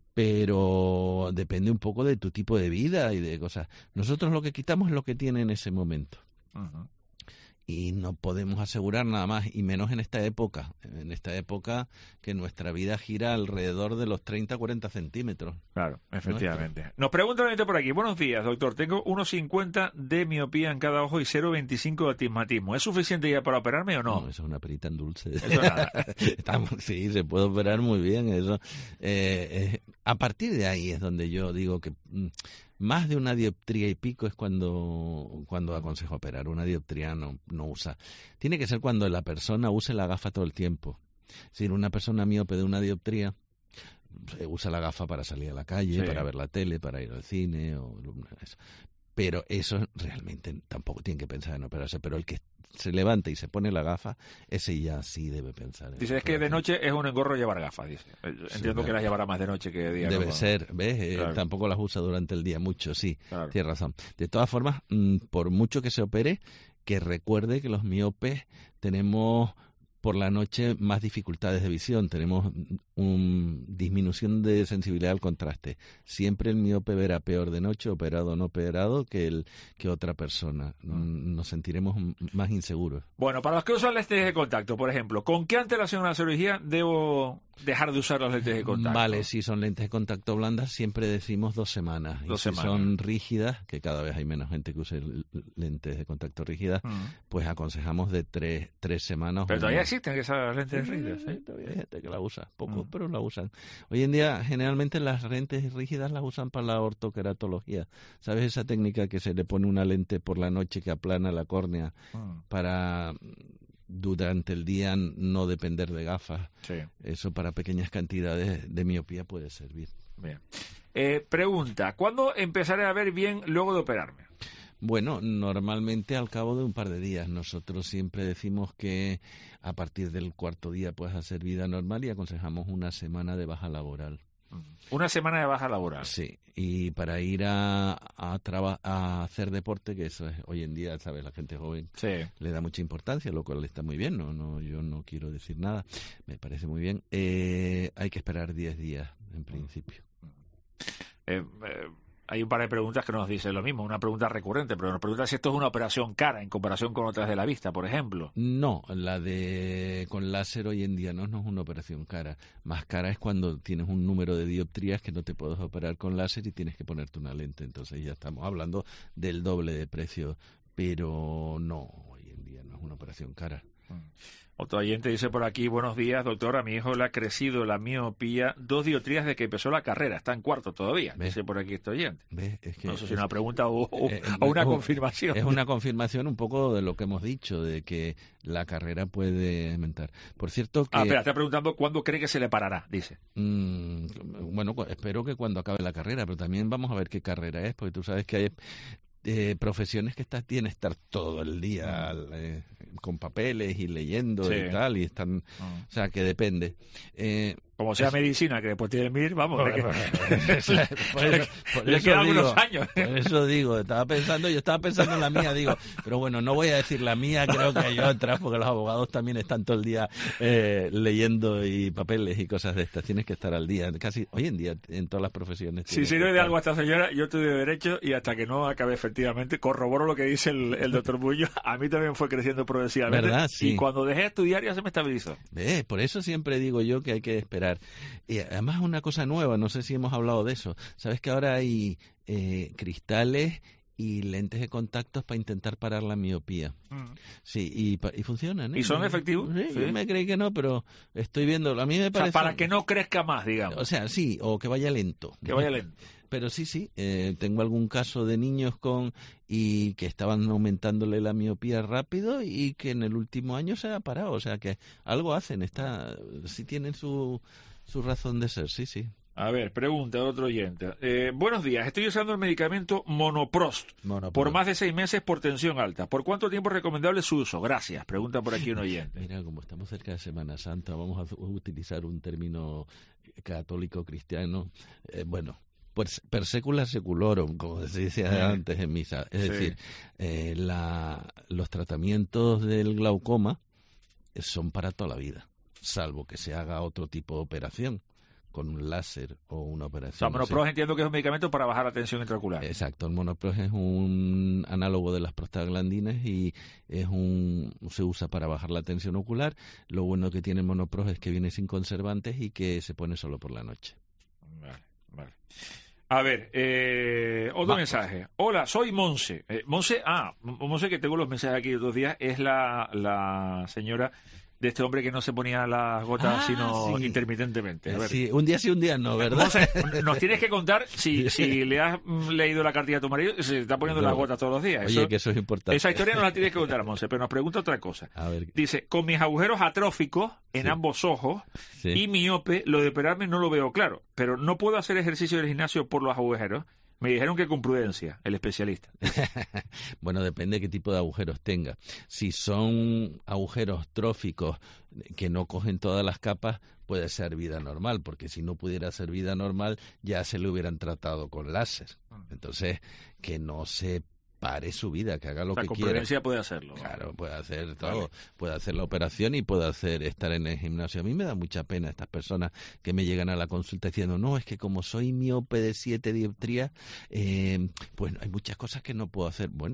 [SPEAKER 12] Pero depende un poco de tu tipo de vida y de cosas. Nosotros lo que quitamos es lo que tiene en ese momento.
[SPEAKER 2] Uh-huh.
[SPEAKER 12] Y no podemos asegurar nada más, y menos en esta época. En esta época que nuestra vida gira alrededor de los treinta a cuarenta centímetros.
[SPEAKER 2] Claro, efectivamente. Nuestra. Nos pregunta la gente por aquí. Buenos días, doctor. Tengo uno cincuenta de miopía en cada ojo y cero coma veinticinco de astigmatismo. ¿Es suficiente ya para operarme o no?
[SPEAKER 12] No, eso es una perita en dulce.
[SPEAKER 2] Eso nada.
[SPEAKER 12] Estamos, sí, se puede operar muy bien. Eso. Eh, eh, a partir de ahí es donde yo digo que... Mm, más de una dioptría y pico es cuando cuando aconsejo operar. Una dioptría no, no usa. Tiene que ser cuando la persona use la gafa todo el tiempo. Si una persona miope de una dioptría usa la gafa para salir a la calle, sí, para ver la tele, para ir al cine o eso. Pero eso realmente tampoco tiene que pensar en operarse. Pero el que se levanta y se pone la gafa, ese ya sí debe pensar.
[SPEAKER 2] Dice, es que de noche es un engorro llevar gafas, dice. Entiendo sí, claro, que las llevará más de noche que de día.
[SPEAKER 12] Debe
[SPEAKER 2] ¿no?
[SPEAKER 12] ser, ¿ves? Claro. Eh, tampoco las usa durante el día mucho, sí,
[SPEAKER 2] claro,
[SPEAKER 12] tienes razón. De todas formas, mmm, por mucho que se opere, que recuerde que los miopes tenemos... por la noche más dificultades de visión, tenemos una disminución de sensibilidad al contraste. Siempre el miope verá peor de noche, operado o no operado, que el que otra persona. Nos sentiremos más inseguros.
[SPEAKER 2] Bueno, para los que usan lentes de contacto, por ejemplo, ¿con qué antelación a la cirugía debo dejar de usar los lentes de contacto?
[SPEAKER 12] Vale, si son lentes de contacto blandas, siempre decimos dos semanas.
[SPEAKER 2] Dos
[SPEAKER 12] y
[SPEAKER 2] semanas.
[SPEAKER 12] Si son rígidas, que cada vez hay menos gente que use lentes de contacto rígidas, mm. pues aconsejamos de tres, tres semanas.
[SPEAKER 2] Pero todavía existen esas lentes rígidas, ¿eh?
[SPEAKER 12] Todavía hay gente que la usa, poco, mm. pero la usan. Hoy en día, generalmente las lentes rígidas las usan para la ortoqueratología. ¿Sabes esa técnica que se le pone una lente por la noche que aplana la córnea mm. para... durante el día no depender de gafas?
[SPEAKER 2] Sí.
[SPEAKER 12] Eso para pequeñas cantidades de miopía puede servir.
[SPEAKER 2] Bien. Eh, pregunta, ¿cuándo empezaré a ver bien luego de operarme?
[SPEAKER 12] Bueno, normalmente al cabo de un par de días. Nosotros siempre decimos que a partir del cuarto día puedes hacer vida normal y aconsejamos una semana de baja laboral.
[SPEAKER 2] Una semana de baja laboral.
[SPEAKER 12] Sí, y para ir a a, traba, a hacer deporte, que eso es hoy en día, sabes, la gente joven
[SPEAKER 2] sí.
[SPEAKER 12] le da mucha importancia, lo cual está muy bien, no, no, yo no quiero decir nada, me parece muy bien. Eh, hay que esperar diez días, en principio.
[SPEAKER 2] Eh, eh, hay un par de preguntas que nos dicen lo mismo, una pregunta recurrente, pero nos pregunta si esto es una operación cara en comparación con otras de la vista, por ejemplo.
[SPEAKER 12] No, la de con láser hoy en día no, no es una operación cara. Más cara es cuando tienes un número de dioptrías que no te puedes operar con láser y tienes que ponerte una lente. Entonces ya estamos hablando del doble de precio, pero no, hoy en día no es una operación cara.
[SPEAKER 2] Otro oyente dice por aquí, buenos días, doctor, a mi hijo le ha crecido la miopía dos dioptrías desde que empezó la carrera, está en cuarto todavía, ¿Ves? Dice por aquí este oyente.
[SPEAKER 12] ¿Ves? Es que
[SPEAKER 2] no sé si
[SPEAKER 12] es,
[SPEAKER 2] una pregunta o, o,
[SPEAKER 12] eh,
[SPEAKER 2] o una
[SPEAKER 12] es,
[SPEAKER 2] confirmación.
[SPEAKER 12] Es una confirmación un poco de lo que hemos dicho, de que la carrera puede aumentar. Por cierto que...
[SPEAKER 2] Ah, espera, está preguntando cuándo cree que se le parará, dice.
[SPEAKER 12] Mmm, bueno, espero que cuando acabe la carrera, pero también vamos a ver qué carrera es, porque tú sabes que hay... Eh, profesiones que estás, tienen que estar todo el día eh, con papeles y leyendo sí. y tal, y están, uh. o sea, que depende. Eh,
[SPEAKER 2] Como sea
[SPEAKER 12] es,
[SPEAKER 2] medicina, que después tiene mil, vamos,
[SPEAKER 12] por,
[SPEAKER 2] que,
[SPEAKER 12] por, por eso, por
[SPEAKER 2] le
[SPEAKER 12] eso
[SPEAKER 2] quedan
[SPEAKER 12] digo,
[SPEAKER 2] unos años.
[SPEAKER 12] Por eso digo, estaba pensando, yo estaba pensando en la mía, digo, pero bueno, no voy a decir la mía, creo que hay otras, porque los abogados también están todo el día eh, leyendo y papeles y cosas de estas, tienes que estar al día, casi hoy en día en todas las profesiones.
[SPEAKER 2] Si sirve de algo a esta señora, yo estudio Derecho y hasta que no acabe efectivamente, corroboro lo que dice el, el doctor Bullo, a mí también fue creciendo progresivamente.
[SPEAKER 12] ¿Verdad? Sí.
[SPEAKER 2] Y cuando dejé de estudiar ya se me estabilizó.
[SPEAKER 12] ¿Ves? Por eso siempre digo yo que hay que esperar. Y además una cosa nueva, no sé si hemos hablado de eso. ¿Sabes que ahora hay eh, cristales y lentes de contactos para intentar parar la miopía? Mm. Sí, y, y funcionan. ¿eh?
[SPEAKER 2] ¿Y son efectivos?
[SPEAKER 12] Sí,
[SPEAKER 2] sí.
[SPEAKER 12] Yo me creí que no, pero estoy viendo. A mí me parece...
[SPEAKER 2] O sea, para que no crezca más, digamos.
[SPEAKER 12] O sea, sí, o que vaya lento.
[SPEAKER 2] Que vaya lento.
[SPEAKER 12] Pero sí, sí, eh, tengo algún caso de niños con y que estaban aumentándole la miopía rápido y que en el último año se ha parado. O sea, que algo hacen, está, sí tienen su, su razón de ser, sí, sí.
[SPEAKER 2] A ver, pregunta de otro oyente. Eh, buenos días, estoy usando el medicamento Monoprost, Monoprost por más de seis meses por tensión alta. ¿Por cuánto tiempo es recomendable su uso? Gracias, pregunta por aquí un oyente.
[SPEAKER 12] Mira, como estamos cerca de Semana Santa, vamos a utilizar un término católico cristiano. Eh, bueno, pues per secula seculorum, como se decía antes en misa. Es sí. decir, eh, la, los tratamientos del glaucoma son para toda la vida, salvo que se haga otro tipo de operación, con un láser o una operación.
[SPEAKER 2] O sea, Monoprost sí. entiendo que es un medicamento para bajar la tensión intraocular.
[SPEAKER 12] Exacto, el Monoprost es un análogo de las prostaglandinas y es un se usa para bajar la tensión ocular. Lo bueno que tiene el Monoprost es que viene sin conservantes y que se pone solo por la noche.
[SPEAKER 2] Vale, vale. A ver, eh, otro Va, mensaje. Hola, soy Monse. Eh, Monse, ah, Monse, que tengo los mensajes aquí de dos días, es la, la señora de este hombre que no se ponía las gotas
[SPEAKER 12] ah,
[SPEAKER 2] sino
[SPEAKER 12] sí.
[SPEAKER 2] intermitentemente. A ver.
[SPEAKER 12] Sí, un día sí, un día no, ¿verdad?
[SPEAKER 2] Monse, nos tienes que contar si, si le has leído la cartilla a tu marido y se te está poniendo no. las gotas todos los días.
[SPEAKER 12] Oye, eso, que eso es importante.
[SPEAKER 2] Esa historia no la tienes que contar, Monse, pero nos pregunta otra cosa.
[SPEAKER 12] A ver.
[SPEAKER 2] Dice, con mis agujeros atróficos en sí. ambos ojos sí. y miope, lo de operarme no lo veo claro, pero no puedo hacer ejercicio del gimnasio por los agujeros. Me dijeron que con prudencia, el especialista.
[SPEAKER 12] Bueno, depende de qué tipo de agujeros tenga. Si son agujeros tróficos que no cogen todas las capas, puede ser vida normal, porque si no pudiera ser vida normal, ya se le hubieran tratado con láser. Entonces, que no se pare su vida, que haga lo
[SPEAKER 2] o sea,
[SPEAKER 12] que
[SPEAKER 2] con
[SPEAKER 12] quiera.
[SPEAKER 2] Prudencia puede hacerlo.
[SPEAKER 12] Claro, puede hacer todo. Vale. Puede hacer la operación y puede hacer estar en el gimnasio. A mí me da mucha pena estas personas que me llegan a la consulta diciendo, no, es que como soy miope de siete dioptrías, eh, pues hay muchas cosas que no puedo hacer. Bueno,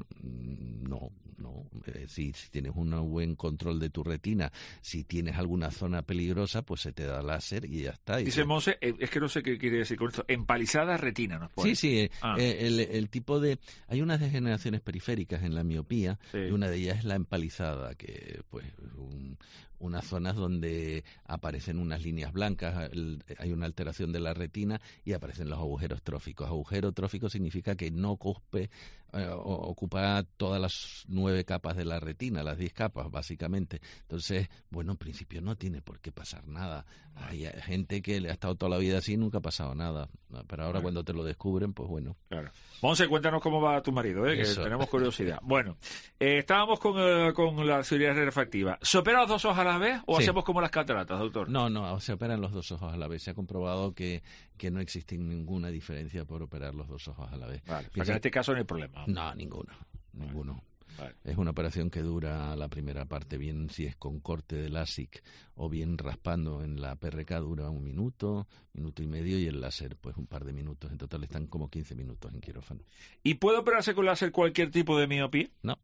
[SPEAKER 12] no, no. Eh, si, si tienes un buen control de tu retina, si tienes alguna zona peligrosa, pues se te da láser y ya está. Y
[SPEAKER 2] Dice
[SPEAKER 12] se...
[SPEAKER 2] Monse, eh, es que no sé qué quiere decir con esto, empalizada retina, ¿no?
[SPEAKER 12] Sí, sí, eh, ah. eh, el, el tipo de... Hay unas degeneraciones periféricas en la miopía sí. y una de ellas es la empalizada, que pues un, unas zonas donde aparecen unas líneas blancas, el, hay una alteración de la retina y aparecen los agujeros tróficos. Agujero trófico significa que no cuspe, eh, ocupa todas las nueve capas de la retina, las diez capas básicamente. Entonces, bueno, en principio no tiene por qué pasar nada. Hay gente que le ha estado toda la vida así y nunca ha pasado nada, pero ahora cuando te lo descubren, pues bueno.
[SPEAKER 2] Claro. Monse, cuéntanos cómo va tu marido, ¿eh? Que tenemos curiosidad. Bueno, eh, estábamos con, eh, con la cirugía refractiva. ¿Se operan los dos ojos a la vez o
[SPEAKER 12] sí.
[SPEAKER 2] hacemos como las cataratas, doctor?
[SPEAKER 12] No, no, se operan los dos ojos a la vez. Se ha comprobado que, que no existe ninguna diferencia por operar los dos ojos a la vez.
[SPEAKER 2] Vale, porque en este caso no hay problema.
[SPEAKER 12] No, ninguno, vale. ninguno. Vale. Es una operación que dura la primera parte, bien si es con corte de LASIK o bien raspando en la P R K dura un minuto, minuto y medio y el láser pues un par de minutos. En total están como quince minutos en quirófano.
[SPEAKER 2] ¿Y puede operarse con láser cualquier tipo de miopía?
[SPEAKER 12] No.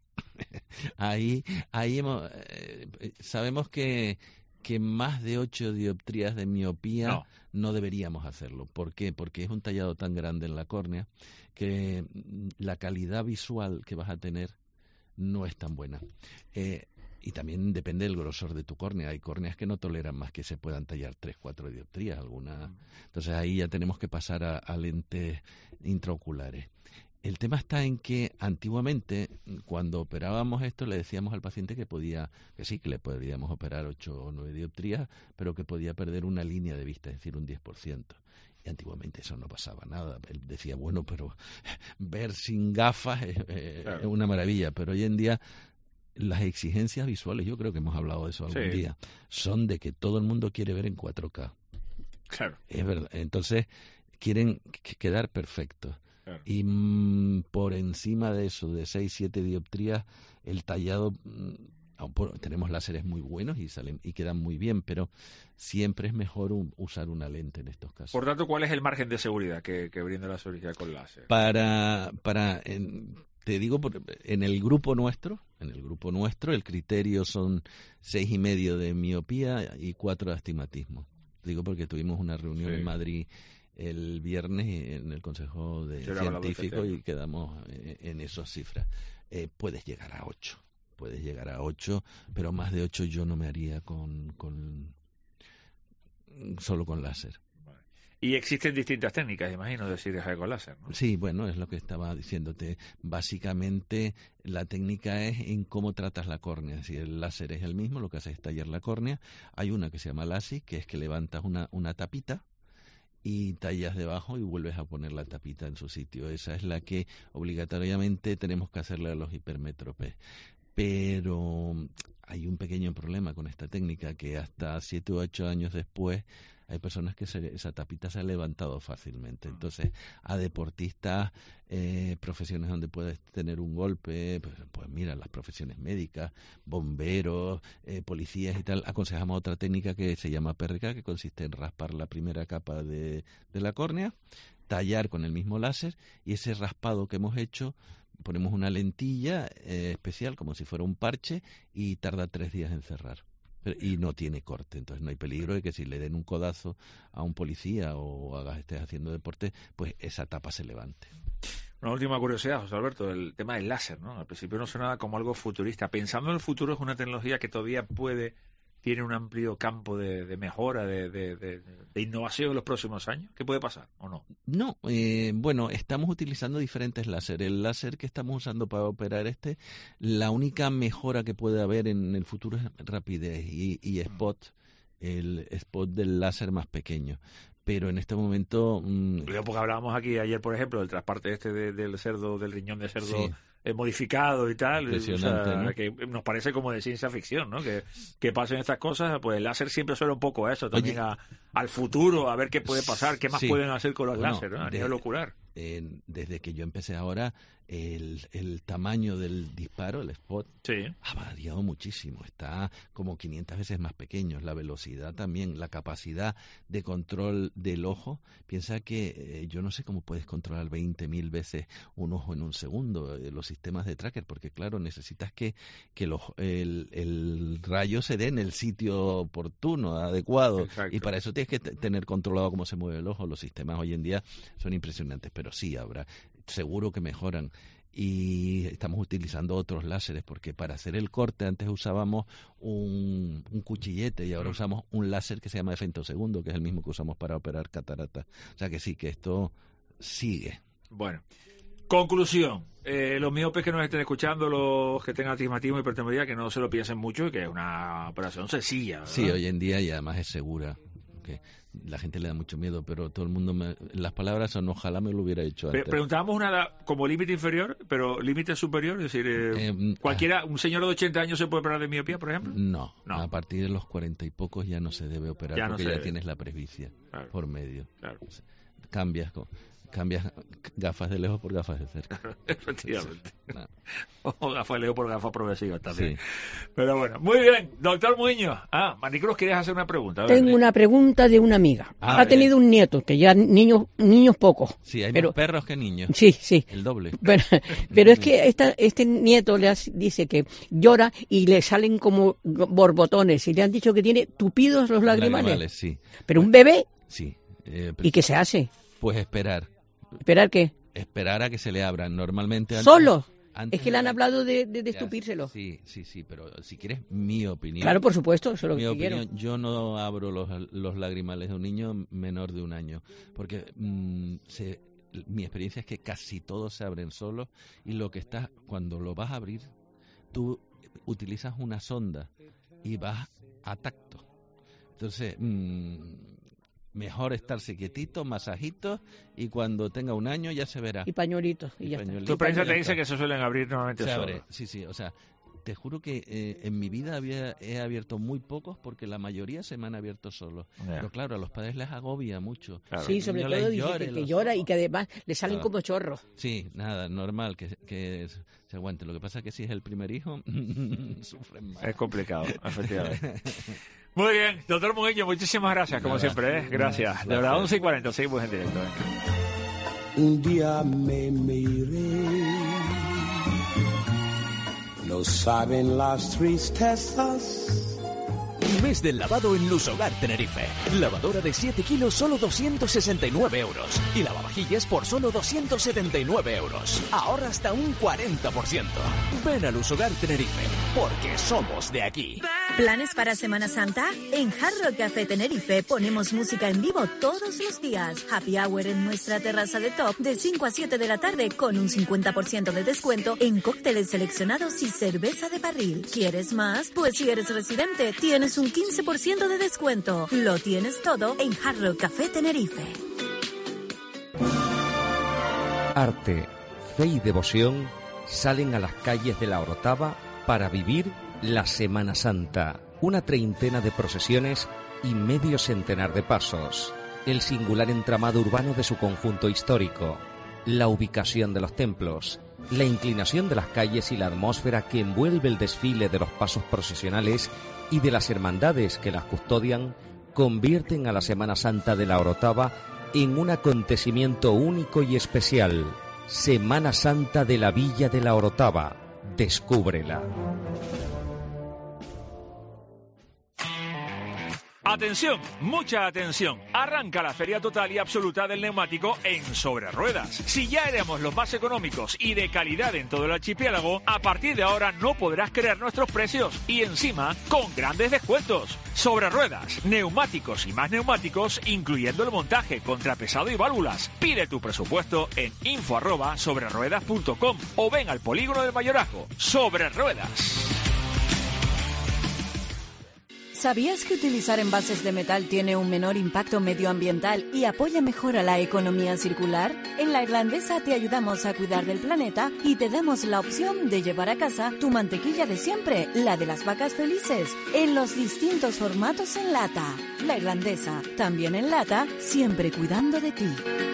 [SPEAKER 12] ahí ahí hemos, eh, sabemos que, que más de ocho dioptrías de miopía no. no deberíamos hacerlo. ¿Por qué? Porque es un tallado tan grande en la córnea que la calidad visual que vas a tener no es tan buena. Eh, Y también depende del grosor de tu córnea. Hay córneas que no toleran más que se puedan tallar tres, cuatro dioptrías. Alguna. Entonces ahí ya tenemos que pasar a, a lentes intraoculares. El tema está en que antiguamente, cuando operábamos esto, le decíamos al paciente que podía, que sí, que le podríamos operar ocho o nueve dioptrías, pero que podía perder una línea de vista, es decir, un diez por ciento. Y antiguamente eso no pasaba nada. Él decía, bueno, pero ver sin gafas es, eh, claro. es una maravilla. Pero hoy en día las exigencias visuales, yo creo que hemos hablado de eso algún sí. día, son de que todo el mundo quiere ver en cuatro K.
[SPEAKER 2] Claro.
[SPEAKER 12] Es verdad. Entonces quieren quedar perfectos.
[SPEAKER 2] Claro.
[SPEAKER 12] Y mmm, por encima de eso, de seis, siete dioptrías, el tallado, mmm, por, tenemos láseres muy buenos y salen y quedan muy bien, pero siempre es mejor un, usar una lente en estos casos.
[SPEAKER 2] Por tanto, ¿cuál es el margen de seguridad que, que brinda la seguridad con láser?
[SPEAKER 12] Para, para en, te digo, en el grupo nuestro, en el grupo nuestro, el criterio son seis y medio de miopía y cuatro de astigmatismo. Digo porque tuvimos una reunión sí. en Madrid el viernes en el Consejo de Científicos y quedamos en esas cifras. Eh, puedes llegar a ocho, puedes llegar a ocho, pero más de ocho yo no me haría con, con solo con láser.
[SPEAKER 2] Y existen distintas técnicas, imagino, de cirujaje con láser, ¿no?
[SPEAKER 12] Sí, bueno, es lo que estaba diciéndote. Básicamente, la técnica es en cómo tratas la córnea. Si el láser es el mismo, lo que hace es tallar la córnea. Hay una que se llama LASIK, que es que levantas una, una tapita y tallas debajo y vuelves a poner la tapita en su sitio. Esa es la que obligatoriamente tenemos que hacerle a los hipermétropes. Pero hay un pequeño problema con esta técnica, que hasta siete u ocho años después hay personas que se, esa tapita se ha levantado fácilmente. Entonces, a deportistas, eh, profesiones donde puedes tener un golpe, pues, pues mira, las profesiones médicas, bomberos, eh, policías y tal, aconsejamos otra técnica que se llama P R K, que consiste en raspar la primera capa de, de la córnea, tallar con el mismo láser, y ese raspado que hemos hecho, ponemos una lentilla eh, especial, como si fuera un parche, y tarda tres días en cerrar. Y no tiene corte, entonces no hay peligro de que si le den un codazo a un policía o hagas estés haciendo deporte, pues esa tapa se levante.
[SPEAKER 2] Una última curiosidad, José Alberto, el tema del láser, ¿no? Al principio no sonaba como algo futurista. Pensando en el futuro, es una tecnología que todavía puede, tiene un amplio campo de, de mejora, de, de, de, de innovación en los próximos años. ¿Qué puede pasar o no?
[SPEAKER 12] No, eh, bueno, estamos utilizando diferentes láseres. El láser que estamos usando para operar este, la única mejora que puede haber en el futuro es rapidez y, y spot, el spot del láser más pequeño. Pero en este momento... Mmm...
[SPEAKER 2] Porque hablábamos aquí ayer, por ejemplo, del trasplante este de, del cerdo, del riñón de cerdo... Sí. Eh, modificado y tal, o sea, ¿no? Que nos parece como de ciencia ficción, ¿no? Que, que pasen estas cosas, pues el láser siempre suena un poco a eso, también a, al futuro, a ver qué puede pasar, qué más sí. pueden hacer con los bueno, láser, ¿no? A nivel ocular.
[SPEAKER 12] Eh, desde que yo empecé ahora, el, el tamaño del disparo, el spot,
[SPEAKER 2] sí.
[SPEAKER 12] ha variado muchísimo, está como quinientas veces más pequeño, la velocidad también, la capacidad de control del ojo. Piensa que eh, yo no sé cómo puedes controlar veinte mil veces un ojo en un segundo, eh, los sistemas de tracker, porque claro, necesitas que, que los, el, el rayo se dé en el sitio oportuno, adecuado.
[SPEAKER 2] Exacto.
[SPEAKER 12] Y para eso tienes que t- tener controlado cómo se mueve el ojo. Los sistemas hoy en día son impresionantes, pero sí habrá, seguro que mejoran. Y estamos utilizando otros láseres, porque para hacer el corte antes usábamos un, un cuchillete y ahora mm. usamos un láser que se llama de femtosegundo, que es el mismo que usamos para operar cataratas. O sea que sí, que esto sigue.
[SPEAKER 2] Bueno, conclusión. Eh, los miopes que nos estén escuchando, los que tengan astigmatismo y hipertermia, que no se lo piensen mucho y que es una operación sencilla, ¿verdad?
[SPEAKER 12] Sí, hoy en día y además es segura. Okay. La gente le da mucho miedo, pero todo el mundo me, las palabras son ojalá me lo hubiera hecho antes.
[SPEAKER 2] Pre- preguntábamos una como límite inferior, pero límite superior, es decir, eh, eh, cualquiera, un señor de ochenta años se puede operar de miopía, por ejemplo.
[SPEAKER 12] No,
[SPEAKER 2] no.
[SPEAKER 12] A partir de los cuarenta y pocos ya no se debe operar,
[SPEAKER 2] ya
[SPEAKER 12] porque
[SPEAKER 2] no
[SPEAKER 12] ya
[SPEAKER 2] debe.
[SPEAKER 12] Tienes la presbicia
[SPEAKER 2] claro.
[SPEAKER 12] por medio.
[SPEAKER 2] Claro.
[SPEAKER 12] Cambias cambias gafas de lejos por gafas de cerca.
[SPEAKER 2] Efectivamente.
[SPEAKER 12] Sí, no.
[SPEAKER 2] O gafas de lejos por gafas progresivas también.
[SPEAKER 12] Sí.
[SPEAKER 2] Pero bueno, muy bien. Doctor Muñoz. Ah, Maricruz, ¿querías hacer una pregunta?
[SPEAKER 8] Tengo ver, una pregunta de una amiga. Ah, ha tenido un nieto, que ya niños niños pocos.
[SPEAKER 12] Sí, hay
[SPEAKER 8] pero,
[SPEAKER 12] más perros que niños.
[SPEAKER 8] Sí, sí.
[SPEAKER 12] El doble.
[SPEAKER 8] Pero, pero es que esta, este nieto le hace, dice que llora y le salen como borbotones. Y le han dicho que tiene tupidos los lagrimales.
[SPEAKER 12] Lagrimales, sí.
[SPEAKER 8] Pero un bebé.
[SPEAKER 12] Sí. Eh,
[SPEAKER 8] ¿Y qué se hace?
[SPEAKER 12] Pues esperar.
[SPEAKER 8] ¿Esperar qué?
[SPEAKER 12] Esperar a que se le abran. Normalmente... Antes,
[SPEAKER 8] ¿Solo?
[SPEAKER 12] antes
[SPEAKER 8] es que le han
[SPEAKER 12] de...
[SPEAKER 8] hablado de, de, de estupírselo.
[SPEAKER 12] Sí, sí, sí, pero si quieres mi opinión...
[SPEAKER 8] Claro, por supuesto, eso es lo
[SPEAKER 12] mi
[SPEAKER 8] que
[SPEAKER 12] opinión,
[SPEAKER 8] quiero.
[SPEAKER 12] Yo no abro los, los lagrimales de un niño menor de un año, porque mmm, se, mi experiencia es que casi todos se abren solos y lo que está, cuando lo vas a abrir, tú utilizas una sonda y vas a tacto. Entonces, mmm, mejor estarse quietito, masajito, y cuando tenga un año ya se verá.
[SPEAKER 8] Y pañuelitos, y, y ya
[SPEAKER 12] pañuelitos.
[SPEAKER 8] está.
[SPEAKER 2] Tu experiencia te dice que se suelen abrir normalmente
[SPEAKER 12] se
[SPEAKER 2] solos.
[SPEAKER 12] abre, sí, sí, o sea, te juro que eh, en mi vida había, he abierto muy pocos porque la mayoría se me han abierto solos. Yeah. Pero claro, a los padres les agobia mucho.
[SPEAKER 8] Claro. Sí, sobre todo dice llore, que, que llora y que además le salen claro. como chorros.
[SPEAKER 12] Sí, nada, normal que, que se aguante. Lo que pasa es que si es el primer hijo, sufren más.
[SPEAKER 2] Es complicado, efectivamente. Muy bien, doctor Mugueño, muchísimas gracias, como nada, siempre, ¿eh? Gracias. Gracias. De verdad, once y cuarenta, seguimos en directo. ¿eh?
[SPEAKER 11] Un día me miré. No saben las tristezas.
[SPEAKER 5] Mes del lavado en Lusogar Tenerife. Lavadora de siete kilos, solo doscientos sesenta y nueve euros. Y lavavajillas por solo doscientos setenta y nueve euros. Ahorra hasta un cuarenta por ciento. Ven a Lusogar Tenerife, porque somos de aquí.
[SPEAKER 9] ¿Planes para Semana Santa? En Hard Rock Café Tenerife ponemos música en vivo todos los días. Happy Hour en nuestra terraza de top de cinco a siete de la tarde con un cincuenta por ciento de descuento en cócteles seleccionados y cerveza de barril. ¿Quieres más? Pues si eres residente, tienes un quince por ciento de descuento. Lo tienes todo en Hard Rock Café Tenerife.
[SPEAKER 13] Arte, fe y devoción salen a las calles de la Orotava para vivir la Semana Santa. Una treintena de procesiones y medio centenar de pasos. El singular entramado urbano de su conjunto histórico. La ubicación de los templos. La inclinación de las calles y la atmósfera que envuelve el desfile de los pasos procesionales y de las hermandades que las custodian convierten a la Semana Santa de la Orotava en un acontecimiento único y especial. Semana Santa de la Villa de la Orotava. Descúbrela.
[SPEAKER 2] Atención, mucha atención. Arranca la feria total y absoluta del neumático en Sobre Ruedas. Si ya éramos los más económicos y de calidad en todo el archipiélago, a partir de ahora no podrás creer nuestros precios y encima con grandes descuentos. Sobre Ruedas, neumáticos y más neumáticos, incluyendo el montaje, contrapesado y válvulas. Pide tu presupuesto en info arroba sobre ruedas punto com o ven al polígono del Mayorazgo. Sobre Ruedas.
[SPEAKER 9] ¿Sabías que utilizar envases de metal tiene un menor impacto medioambiental y apoya mejor a la economía circular? En La Irlandesa te ayudamos a cuidar del planeta y te damos la opción de llevar a casa tu mantequilla de siempre, la de las vacas felices, en los distintos formatos en lata. La Irlandesa, también en lata, siempre cuidando de ti.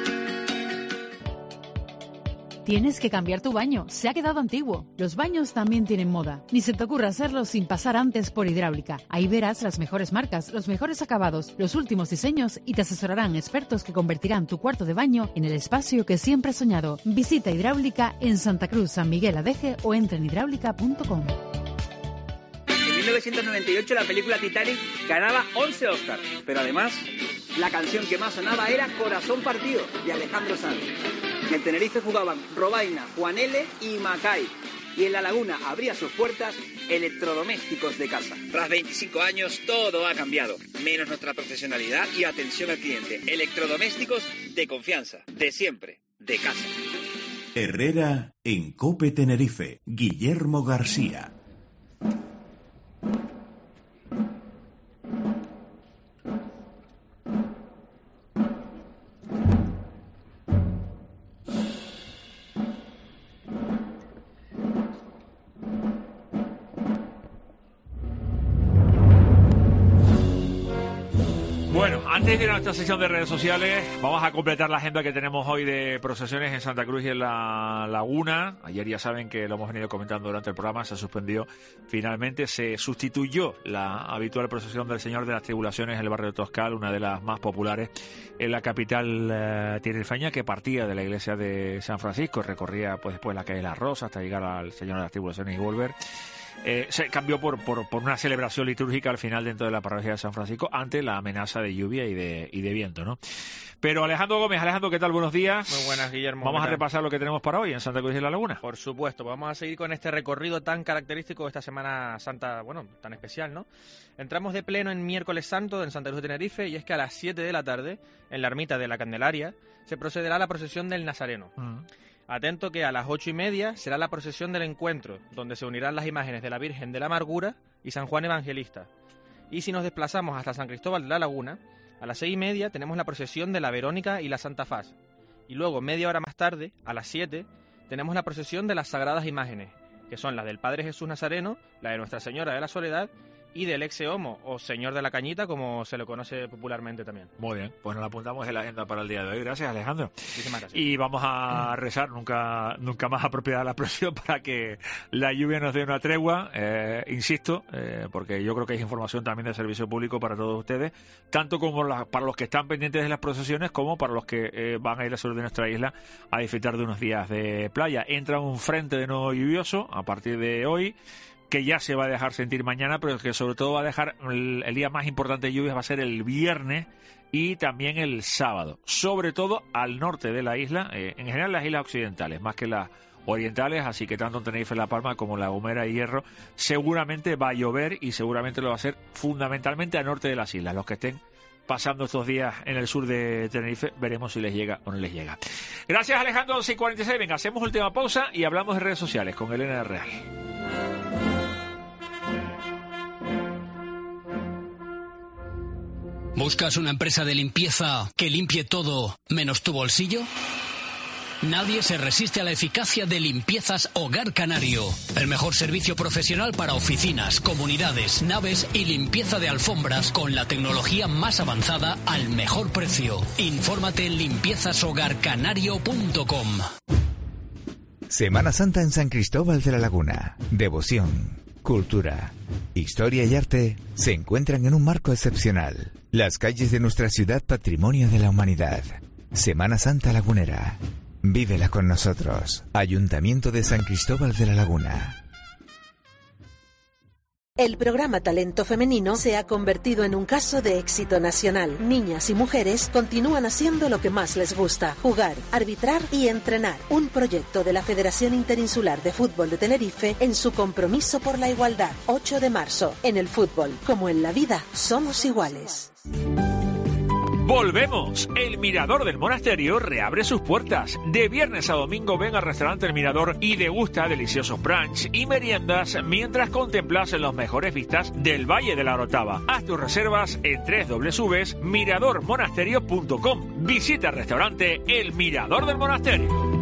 [SPEAKER 4] Tienes que cambiar tu baño, se ha quedado antiguo. Los baños también tienen moda. Ni se te ocurra hacerlo sin pasar antes por Hidráulica. Ahí verás las mejores marcas, los mejores acabados, los últimos diseños y te asesorarán expertos que convertirán tu cuarto de baño en el espacio que siempre has soñado. Visita Hidráulica en Santa Cruz, San Miguel Adeje o entra en hidráulica punto com.
[SPEAKER 14] En mil novecientos noventa y ocho la película Titanic ganaba once Oscars, pero además la canción que más sonaba era Corazón Partido, de Alejandro Sanz. En Tenerife jugaban Robaina, Juan L. y Macay. Y en La Laguna abría sus puertas Electrodomésticos de Casa. Tras veinticinco años todo ha cambiado, menos nuestra profesionalidad y atención al cliente. Electrodomésticos de confianza, de siempre, de casa.
[SPEAKER 1] Herrera en COPE Tenerife. Guillermo García.
[SPEAKER 2] Antes de ir a nuestra sección de redes sociales, vamos a completar la agenda que tenemos hoy de procesiones en Santa Cruz y en la Laguna. Ayer ya saben que lo hemos venido comentando durante el programa, se suspendió finalmente, se sustituyó la habitual procesión del Señor de las Tribulaciones en el barrio de Toscal, una de las más populares en la capital eh, tinerfeña, que partía de la iglesia de San Francisco, recorría pues después la calle Las Rosas hasta llegar al Señor de las Tribulaciones y volver. eh, se cambió por, por, por una celebración litúrgica al final dentro de la parroquia de San Francisco ante la amenaza de lluvia y de, y de viento, ¿no? Pero Alejandro Gómez, Alejandro, ¿qué tal? Buenos días.
[SPEAKER 15] Muy buenas, Guillermo.
[SPEAKER 2] Vamos a repasar lo que tenemos para hoy en Santa Cruz de la Laguna.
[SPEAKER 15] Por supuesto, vamos a seguir con este recorrido tan característico de esta Semana Santa, bueno, tan especial, ¿no? Entramos de pleno en Miércoles Santo en Santa Cruz de Tenerife, y es que a las siete de la tarde, en la ermita de la Candelaria, se procederá a la procesión del Nazareno. Uh-huh. Atento que a las ocho y media será la procesión del encuentro, donde se unirán las imágenes de la Virgen de la Amargura y San Juan Evangelista. Y si nos desplazamos hasta San Cristóbal de la Laguna, a las seis y media tenemos la procesión de la Verónica y la Santa Faz. Y luego, media hora más tarde, a las siete, tenemos la procesión de las Sagradas Imágenes, que son las del Padre Jesús Nazareno, la de Nuestra Señora de la Soledad y del Exe Homo, o Señor de la Cañita, como se lo conoce popularmente también.
[SPEAKER 2] Muy bien, pues nos la apuntamos en la agenda para el día de hoy. Gracias, Alejandro.
[SPEAKER 15] Muchísimas gracias.
[SPEAKER 2] Y vamos a rezar nunca nunca más apropiada la presión para que la lluvia nos dé una tregua, eh, insisto, eh, porque yo creo que es información también de servicio público para todos ustedes, tanto como la, para los que están pendientes de las procesiones, como para los que eh, van a ir al sur de nuestra isla a disfrutar de unos días de playa. Entra un frente de nuevo lluvioso a partir de hoy, que ya se va a dejar sentir mañana, pero que sobre todo va a dejar el, el día más importante de lluvias va a ser el viernes y también el sábado, sobre todo al norte de la isla, eh, en general las islas occidentales, más que las orientales, así que tanto en Tenerife, La Palma como La Gomera y Hierro seguramente va a llover, y seguramente lo va a hacer fundamentalmente al norte de las islas. Los que estén pasando estos días en el sur de Tenerife, veremos si les llega o no les llega. Gracias, Alejandro. once y cuarenta y seis, venga, hacemos última pausa y hablamos de redes sociales con Elena Real.
[SPEAKER 16] ¿Buscas una empresa de limpieza que limpie todo menos tu bolsillo? Nadie se resiste a la eficacia de Limpiezas Hogar Canario. El mejor servicio profesional para oficinas, comunidades, naves y limpieza de alfombras con la tecnología más avanzada al mejor precio. Infórmate en limpiezas hogar canario punto com.
[SPEAKER 17] Semana Santa en San Cristóbal de la Laguna. Devoción, cultura, historia y arte se encuentran en un marco excepcional. Las calles de nuestra ciudad, patrimonio de la humanidad. Semana Santa Lagunera. Vívela con nosotros. Ayuntamiento de San Cristóbal de la Laguna.
[SPEAKER 18] El programa Talento Femenino se ha convertido en un caso de éxito nacional. Niñas y mujeres continúan haciendo lo que más les gusta: jugar, arbitrar y entrenar. Un proyecto de la Federación Interinsular de Fútbol de Tenerife en su compromiso por la igualdad. ocho de marzo. En el fútbol, como en la vida, somos iguales.
[SPEAKER 2] Volvemos. El Mirador del Monasterio reabre sus puertas. De viernes a domingo ven al restaurante El Mirador y degusta deliciosos brunch y meriendas mientras contemplas los mejores vistas del Valle de la Orotava. Haz tus reservas en doble u doble u doble u punto mirador monasterio punto com. Visita el restaurante El Mirador del Monasterio.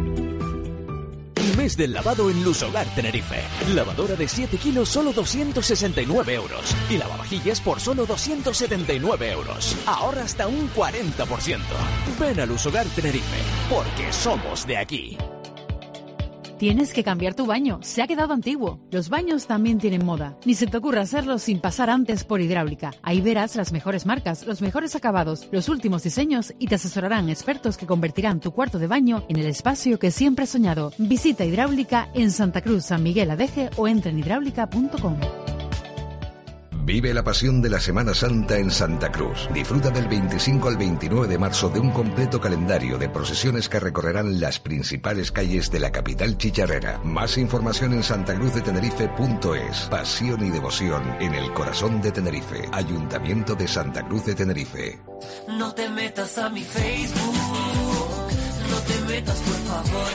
[SPEAKER 5] Mes del lavado en Lusogar Tenerife. Lavadora de siete kilos, solo doscientos sesenta y nueve euros. Y lavavajillas por solo doscientos setenta y nueve euros. Ahorra hasta un cuarenta por ciento. Ven a Lusogar Tenerife, porque somos de aquí.
[SPEAKER 4] Tienes que cambiar tu baño, se ha quedado antiguo. Los baños también tienen moda. Ni se te ocurra hacerlo sin pasar antes por Hidráulica. Ahí verás las mejores marcas, los mejores acabados, los últimos diseños y te asesorarán expertos que convertirán tu cuarto de baño en el espacio que siempre has soñado. Visita Hidráulica en Santa Cruz, San Miguel Adeje o entra en hidráulica punto com.
[SPEAKER 19] Vive la pasión de la Semana Santa en Santa Cruz. Disfruta del veinticinco al veintinueve de marzo de un completo calendario de procesiones que recorrerán las principales calles de la capital chicharrera. Más información en santacruz de tenerife punto es. Pasión y devoción en el corazón de Tenerife. Ayuntamiento de Santa Cruz de Tenerife.
[SPEAKER 20] No te metas a mi Facebook, no te metas por favor.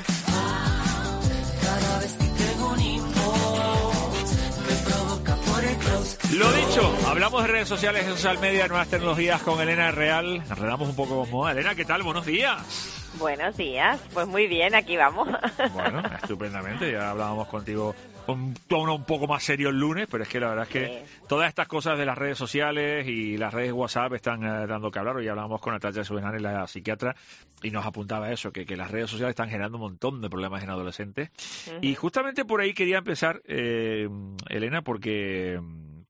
[SPEAKER 20] Cada vez que tengo un inbox me provoca por el close.
[SPEAKER 2] Lo dicho, hablamos de redes sociales, social media, nuevas tecnologías con Elena Real. Nos enredamos un poco con moda. Elena, ¿qué tal? Buenos días.
[SPEAKER 21] Buenos días. Pues muy bien, aquí vamos.
[SPEAKER 2] Bueno, estupendamente. Ya hablábamos contigo un tono un poco más serio el lunes, pero es que la verdad es que sí, todas estas cosas de las redes sociales y las redes WhatsApp están eh, dando que hablar. Hoy hablábamos con Natalia Subinani, la psiquiatra, y nos apuntaba eso, que, que las redes sociales están generando un montón de problemas en adolescentes. Uh-huh. Y justamente por ahí quería empezar, eh, Elena, porque...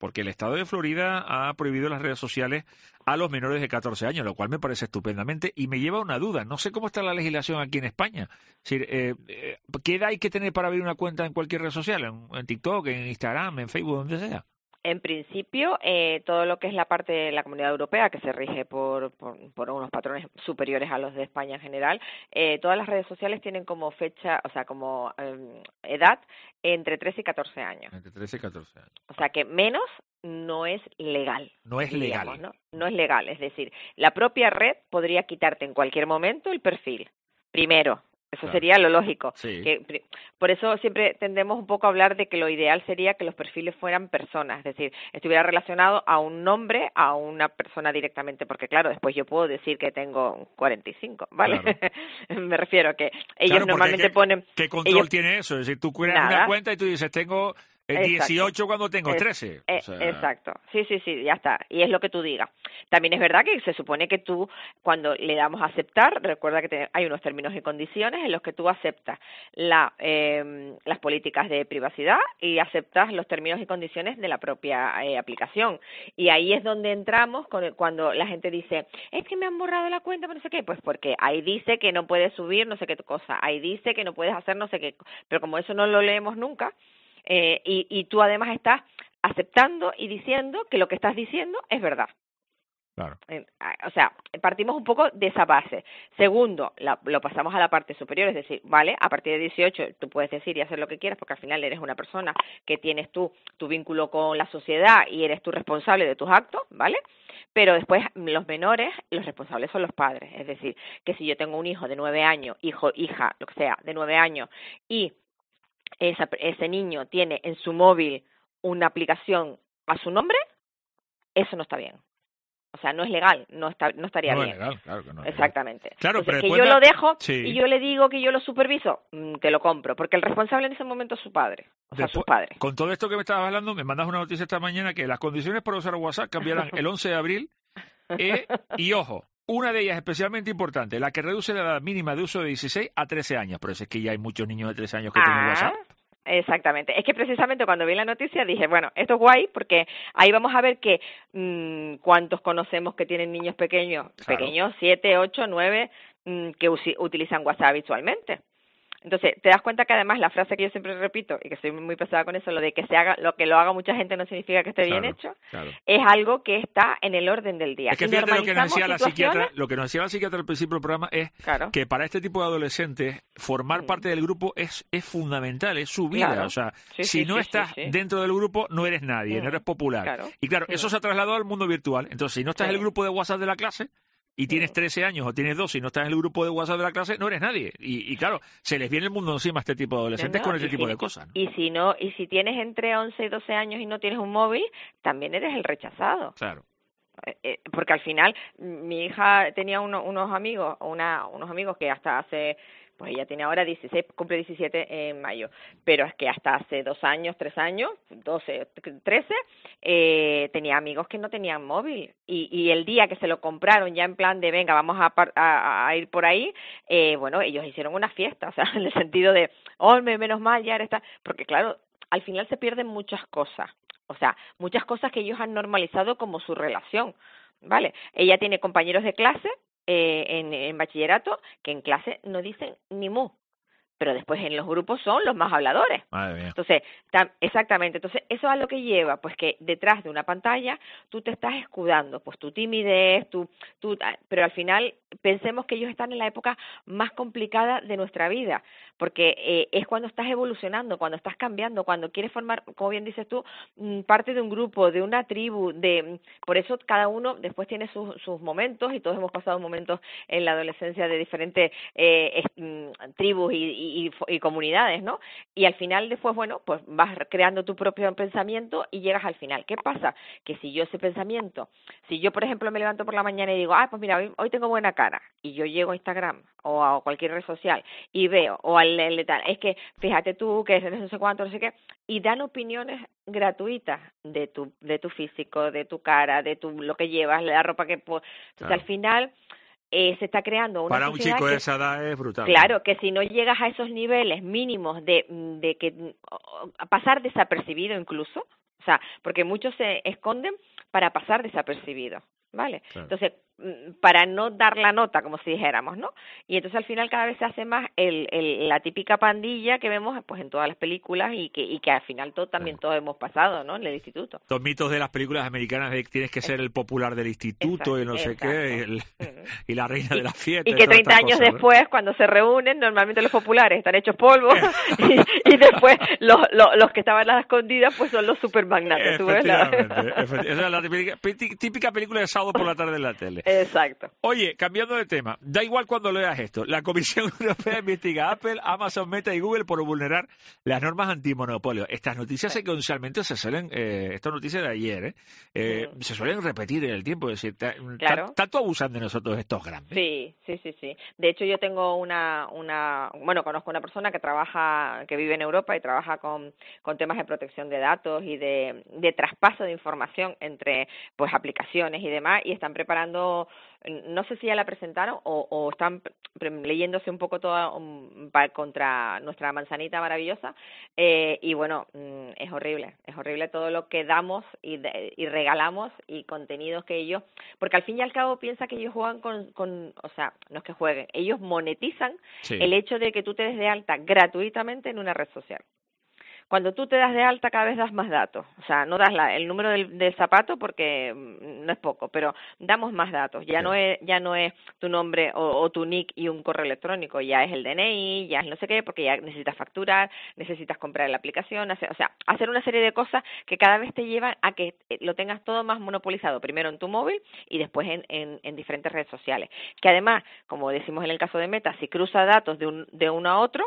[SPEAKER 2] porque el estado de Florida ha prohibido las redes sociales a los menores de catorce años, lo cual me parece estupendamente y me lleva a una duda. No sé cómo está la legislación aquí en España. Es decir, eh, eh, ¿qué edad hay que tener para abrir una cuenta en cualquier red social? En, en TikTok, en Instagram, en Facebook, donde sea.
[SPEAKER 21] En principio, eh, todo lo que es la parte de la Comunidad Europea, que se rige por, por, por unos patrones superiores a los de España en general, eh, todas las redes sociales tienen como fecha, o sea, como eh, edad entre trece y catorce años.
[SPEAKER 2] Entre trece y catorce años.
[SPEAKER 21] O sea, que menos no es legal.
[SPEAKER 2] No es
[SPEAKER 21] digamos,
[SPEAKER 2] legal.
[SPEAKER 21] ¿no? No es legal, es decir, la propia red podría quitarte en cualquier momento el perfil. Primero. Eso claro. Sería lo lógico.
[SPEAKER 2] Sí.
[SPEAKER 21] Que, por eso siempre tendemos un poco a hablar de que lo ideal sería que los perfiles fueran personas, es decir, estuviera relacionado a un nombre, a una persona directamente, porque claro, después yo puedo decir que tengo cuarenta y cinco, ¿vale? Claro. Me refiero a que ellos
[SPEAKER 2] claro,
[SPEAKER 21] normalmente
[SPEAKER 2] ¿qué,
[SPEAKER 21] ponen...
[SPEAKER 2] ¿Qué control
[SPEAKER 21] ellos,
[SPEAKER 2] tiene eso? Es decir, tú creas
[SPEAKER 21] nada.
[SPEAKER 2] una cuenta y tú dices, tengo... dieciocho
[SPEAKER 21] Exacto.
[SPEAKER 2] cuando tengo trece.
[SPEAKER 21] Es,
[SPEAKER 2] o sea...
[SPEAKER 21] Exacto. Sí, sí, sí, ya está. Y es lo que tú digas. También es verdad que se supone que tú, cuando le damos a aceptar, recuerda que te, hay unos términos y condiciones en los que tú aceptas la, eh, las políticas de privacidad y aceptas los términos y condiciones de la propia eh, aplicación. Y ahí es donde entramos con el, cuando la gente dice, es que me han borrado la cuenta, pero no sé qué. Pues porque ahí dice que no puedes subir no sé qué cosa. Ahí dice que no puedes hacer no sé qué. Pero como eso no lo leemos nunca, Eh, y, y tú además estás aceptando y diciendo que lo que estás diciendo es verdad.
[SPEAKER 2] Claro.
[SPEAKER 21] Eh, o sea, partimos un poco de esa base. Segundo, la, lo pasamos a la parte superior, es decir, vale, a partir de dieciocho tú puedes decir y hacer lo que quieras porque al final eres una persona que tienes tú tu vínculo con la sociedad y eres tú responsable de tus actos, ¿vale? Pero después los menores, los responsables son los padres. Es decir, que si yo tengo un hijo de nueve años, hijo, hija, lo que sea, de nueve años y Esa, ese niño tiene en su móvil una aplicación a su nombre, eso no está bien. O sea, no es legal, no está, no estaría
[SPEAKER 2] no
[SPEAKER 21] bien.
[SPEAKER 2] Es legal, claro que no es
[SPEAKER 21] Exactamente.
[SPEAKER 2] Legal. Claro,
[SPEAKER 21] Entonces,
[SPEAKER 2] pero
[SPEAKER 21] que yo
[SPEAKER 2] da...
[SPEAKER 21] lo dejo
[SPEAKER 2] sí.
[SPEAKER 21] y yo le digo que yo lo superviso, te lo compro, porque el responsable en ese momento es su padre, o sea,
[SPEAKER 2] Después,
[SPEAKER 21] sus padres.
[SPEAKER 2] Con todo esto que me estabas hablando, me mandas una noticia esta mañana que las condiciones para usar WhatsApp cambiarán el once de abril eh, y, ojo, una de ellas especialmente importante, la que reduce la edad mínima de uso de dieciséis a trece años. Pero es que ya hay muchos niños de trece años que
[SPEAKER 21] ah.
[SPEAKER 2] tienen WhatsApp.
[SPEAKER 21] Exactamente. Es que precisamente cuando vi la noticia dije, bueno, esto es guay porque ahí vamos a ver que mmm, cuántos conocemos que tienen niños pequeños, claro. pequeños, siete, ocho, nueve, mmm, que us- utilizan WhatsApp habitualmente. Entonces, te das cuenta que además la frase que yo siempre repito, y que soy muy pesada con eso, lo de que se haga, lo que lo haga mucha gente no significa que esté
[SPEAKER 2] claro,
[SPEAKER 21] bien hecho,
[SPEAKER 2] claro.
[SPEAKER 21] es algo que está en el orden del día.
[SPEAKER 2] Es que fíjate lo que nos decía la psiquiatra, lo que nos decía la psiquiatra al principio del programa es
[SPEAKER 21] claro.
[SPEAKER 2] que para este tipo de adolescentes formar mm. parte del grupo es, es fundamental, es su vida.
[SPEAKER 21] Claro.
[SPEAKER 2] O sea,
[SPEAKER 21] sí,
[SPEAKER 2] si
[SPEAKER 21] sí,
[SPEAKER 2] no
[SPEAKER 21] sí,
[SPEAKER 2] estás
[SPEAKER 21] sí, sí.
[SPEAKER 2] dentro del grupo, no eres nadie, mm. no eres popular.
[SPEAKER 21] Claro.
[SPEAKER 2] Y claro,
[SPEAKER 21] mm.
[SPEAKER 2] eso se ha trasladado al mundo virtual. Entonces, si no estás sí. en el grupo de WhatsApp de la clase, y tienes trece años o tienes doce y no estás en el grupo de WhatsApp de la clase, no eres nadie. Y, y claro, se les viene el mundo encima a este tipo de adolescentes no, no, con este tipo
[SPEAKER 21] si,
[SPEAKER 2] de cosas. ¿no?
[SPEAKER 21] Y si no, y si tienes entre once y doce años y no tienes un móvil, también eres el rechazado.
[SPEAKER 2] Claro.
[SPEAKER 21] Eh, eh, porque al final, mi hija tenía uno, unos amigos, una, unos amigos que hasta hace... pues ella tiene ahora dieciséis, cumple diecisiete en mayo, pero es que hasta hace dos años, tres años, doce, trece, eh, tenía amigos que no tenían móvil y, y el día que se lo compraron ya en plan de venga, vamos a, a, a ir por ahí, eh, bueno, ellos hicieron una fiesta, o sea, en el sentido de, oh, menos mal, ya está, porque claro, al final se pierden muchas cosas, o sea, muchas cosas que ellos han normalizado como su relación, ¿vale? Ella tiene compañeros de clase, Eh, en, en bachillerato, que en clase no dicen ni mu, pero después en los grupos son los más habladores.
[SPEAKER 2] Madre mía.
[SPEAKER 21] Entonces, tam, exactamente, entonces eso es a lo que lleva, pues que detrás de una pantalla tú te estás escudando, pues tu timidez, tu, tu, pero al final pensemos que ellos están en la época más complicada de nuestra vida, porque eh, es cuando estás evolucionando, cuando estás cambiando, cuando quieres formar, como bien dices tú, parte de un grupo, de una tribu, de por eso cada uno después tiene sus, sus momentos y todos hemos pasado momentos en la adolescencia de diferentes eh, eh, tribus y, y, y, y comunidades, ¿no? Y al final después, bueno, pues vas creando tu propio pensamiento y llegas al final. ¿Qué pasa? Que si yo ese pensamiento, si yo, por ejemplo, me levanto por la mañana y digo, ah, pues mira, hoy, hoy tengo buena cara, y yo llego a Instagram o a cualquier red social y veo, o al tal, es que fíjate tú que no sé cuánto, no sé qué, y dan opiniones gratuitas de tu de tu físico, de tu cara, de tu lo que llevas, la ropa que... Entonces, claro. Al final... Eh, se está creando una
[SPEAKER 2] para un chico de esa edad es brutal.
[SPEAKER 21] Claro, ¿no? Que si no llegas a esos niveles mínimos de, de que a pasar desapercibido incluso, O sea, porque muchos se esconden para pasar desapercibidos, ¿vale?
[SPEAKER 2] Claro.
[SPEAKER 21] Entonces, para no dar la nota, como si dijéramos, ¿no? Y entonces al final cada vez se hace más el, el, la típica pandilla que vemos pues en todas las películas y que y que al final todo, también todos hemos pasado, ¿no? En el instituto.
[SPEAKER 2] Los mitos de las películas americanas de que tienes que ser el popular del instituto
[SPEAKER 21] Exacto,
[SPEAKER 2] y no sé
[SPEAKER 21] exacto.
[SPEAKER 2] qué, y, el, y la reina de la fiesta.
[SPEAKER 21] Y que
[SPEAKER 2] todas
[SPEAKER 21] treinta
[SPEAKER 2] estas
[SPEAKER 21] años
[SPEAKER 2] cosas, ¿no?
[SPEAKER 21] después, cuando se reúnen, normalmente los populares están hechos polvo y, y después los, los, los que estaban a las escondidas pues son los supermagnates. ¿Tú ves la-
[SPEAKER 2] Efectivamente, efectivamente. Esa es la típica, típica película de sábado por la tarde en la tele.
[SPEAKER 21] Exacto.
[SPEAKER 2] Oye, cambiando de tema, da igual cuando leas esto. La Comisión Europea investiga a Apple, Amazon, Meta y Google por vulnerar las normas antimonopolio. Estas noticias secuencialmente se suelen, eh, estas noticias de ayer, eh, eh,
[SPEAKER 21] Mm.
[SPEAKER 2] se suelen repetir en el tiempo. Es decir, ta-
[SPEAKER 21] Claro.
[SPEAKER 2] ta- tanto abusan de nosotros estos grandes.
[SPEAKER 21] Sí, sí, sí, sí. De hecho, yo tengo una, una, bueno, conozco una persona que trabaja, que vive en Europa y trabaja con, con temas de protección de datos y de, de traspaso de información entre, pues, aplicaciones y demás, y están preparando, no sé si ya la presentaron o, o están pre- leyéndose un poco toda um, pa- contra nuestra manzanita maravillosa, eh, y bueno, mm, es horrible, es horrible todo lo que damos y, de- y regalamos y contenidos que ellos, porque al fin y al cabo piensa que ellos juegan con, con, o sea, no es que jueguen, ellos monetizan
[SPEAKER 2] Sí.
[SPEAKER 21] el hecho de que tú te des de alta gratuitamente en una red social. Cuando tú te das de alta cada vez das más datos, o sea, no das la, el número del, del zapato porque mm, no es poco, pero damos más datos. Ya
[SPEAKER 2] Sí.
[SPEAKER 21] no es ya no es tu nombre o, o tu nick y un correo electrónico, ya es el D N I, ya es no sé qué, porque ya necesitas facturar, necesitas comprar la aplicación, hacer, o sea, hacer una serie de cosas que cada vez te llevan a que eh, lo tengas todo más monopolizado, primero en tu móvil y después en, en, en diferentes redes sociales. Que además, como decimos en el caso de Meta, si cruza datos de, un, de uno a otro,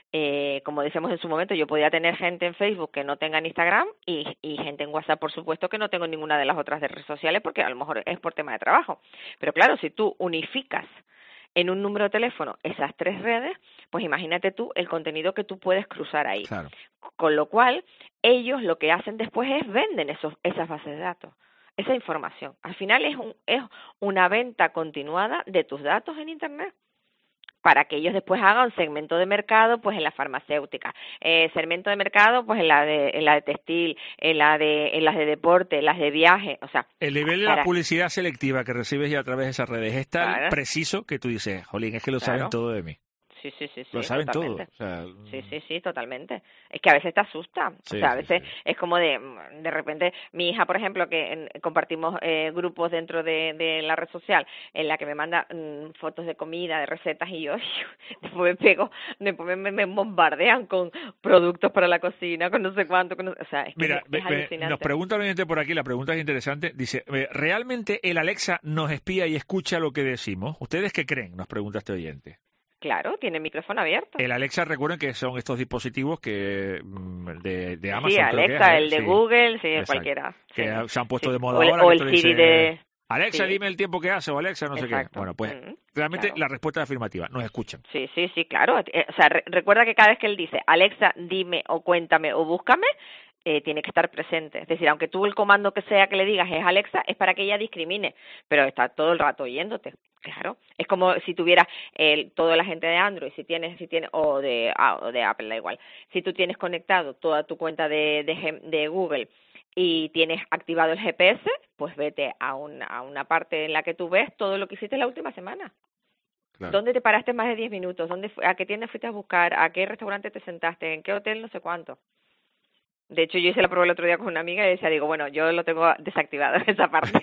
[SPEAKER 21] eh, como decíamos en su momento, yo podía tener gente en Facebook que no tenga en Instagram y, y gente en WhatsApp, por supuesto, que no tengo en ninguna de las otras de redes sociales porque a lo mejor es por tema de trabajo. Pero claro, si tú unificas en un número de teléfono esas tres redes, pues imagínate tú el contenido que tú puedes cruzar ahí.
[SPEAKER 2] Claro.
[SPEAKER 21] Con lo cual, ellos lo que hacen después es venden esos, esas bases de datos, esa información. Al final es, un, es una venta continuada de tus datos en Internet, para que ellos después hagan segmento de mercado pues en la farmacéutica, eh, segmento de mercado pues en la de en la de textil, en la de en las de deporte, en las de viaje, o sea,
[SPEAKER 2] El nivel de
[SPEAKER 21] para-
[SPEAKER 2] la publicidad selectiva que recibes ya a través de esas redes es tan
[SPEAKER 21] Claro.
[SPEAKER 2] preciso que tú dices, jolín, es que lo
[SPEAKER 21] Claro.
[SPEAKER 2] saben todo de mí.
[SPEAKER 21] Sí, sí, sí, sí.
[SPEAKER 2] Lo saben todo.
[SPEAKER 21] totalmente.
[SPEAKER 2] O sea,
[SPEAKER 21] Sí, sí, sí, totalmente. Es que a veces te asusta.
[SPEAKER 2] Sí,
[SPEAKER 21] o sea, a
[SPEAKER 2] sí,
[SPEAKER 21] veces es como de, de repente, mi hija, por ejemplo, que en- compartimos eh, grupos dentro de, de la red social, en la que me manda mm, fotos de comida, de recetas, y yo después me pego, después me, me bombardean con productos para la cocina, con no sé cuánto, con no- o sea, es que
[SPEAKER 2] Mira,
[SPEAKER 21] es,
[SPEAKER 2] me-
[SPEAKER 21] es
[SPEAKER 2] me-
[SPEAKER 21] alucinante.
[SPEAKER 2] nos pregunta un oyente por aquí, la pregunta es interesante. Dice, eh, ¿realmente el Alexa nos espía y escucha lo que decimos? ¿Ustedes qué creen? Nos pregunta este oyente.
[SPEAKER 21] Claro, tiene el micrófono abierto.
[SPEAKER 2] El Alexa, recuerden que son estos dispositivos que mm, de, de Amazon.
[SPEAKER 21] Sí,
[SPEAKER 2] creo que
[SPEAKER 21] Alexa,
[SPEAKER 2] es, ¿eh?
[SPEAKER 21] el de
[SPEAKER 2] Sí.
[SPEAKER 21] Google, sí,
[SPEAKER 2] Exacto.
[SPEAKER 21] cualquiera.
[SPEAKER 2] Que
[SPEAKER 21] Sí.
[SPEAKER 2] se han puesto
[SPEAKER 21] Sí.
[SPEAKER 2] de moda
[SPEAKER 21] O el-
[SPEAKER 2] ahora.
[SPEAKER 21] o
[SPEAKER 2] que
[SPEAKER 21] el
[SPEAKER 2] tú
[SPEAKER 21] Siri
[SPEAKER 2] dices,
[SPEAKER 21] de-
[SPEAKER 2] Alexa,
[SPEAKER 21] sí.
[SPEAKER 2] dime el tiempo que hace, o Alexa, no sé
[SPEAKER 21] Exacto.
[SPEAKER 2] qué. Bueno, pues
[SPEAKER 21] Mm,
[SPEAKER 2] realmente
[SPEAKER 21] claro.
[SPEAKER 2] la respuesta es afirmativa, nos escuchan.
[SPEAKER 21] Sí, sí, sí, claro. Eh, O sea, re- recuerda que cada vez que él dice, Alexa, dime o cuéntame o búscame, eh, tiene que estar presente. Es decir, aunque tú el comando que sea que le digas es Alexa, es para que ella discrimine, pero está todo el rato oyéndote. Claro, es como si tuvieras el, toda la gente de Android, si tienes, si tienes o de ah, o de Apple, da igual. Si tú tienes conectado toda tu cuenta de, de, Gem- de Google y tienes activado el G P S, pues vete a una, a una parte en la que tú ves todo lo que hiciste la última semana.
[SPEAKER 2] Claro.
[SPEAKER 21] ¿Dónde te paraste más de diez minutos? ¿Dónde fu- ¿A qué tienda fuiste a buscar? ¿A qué restaurante te sentaste? ¿En qué hotel? No sé cuánto. De hecho, yo hice la prueba el otro día con una amiga y decía, digo, bueno, yo lo tengo desactivado esa parte.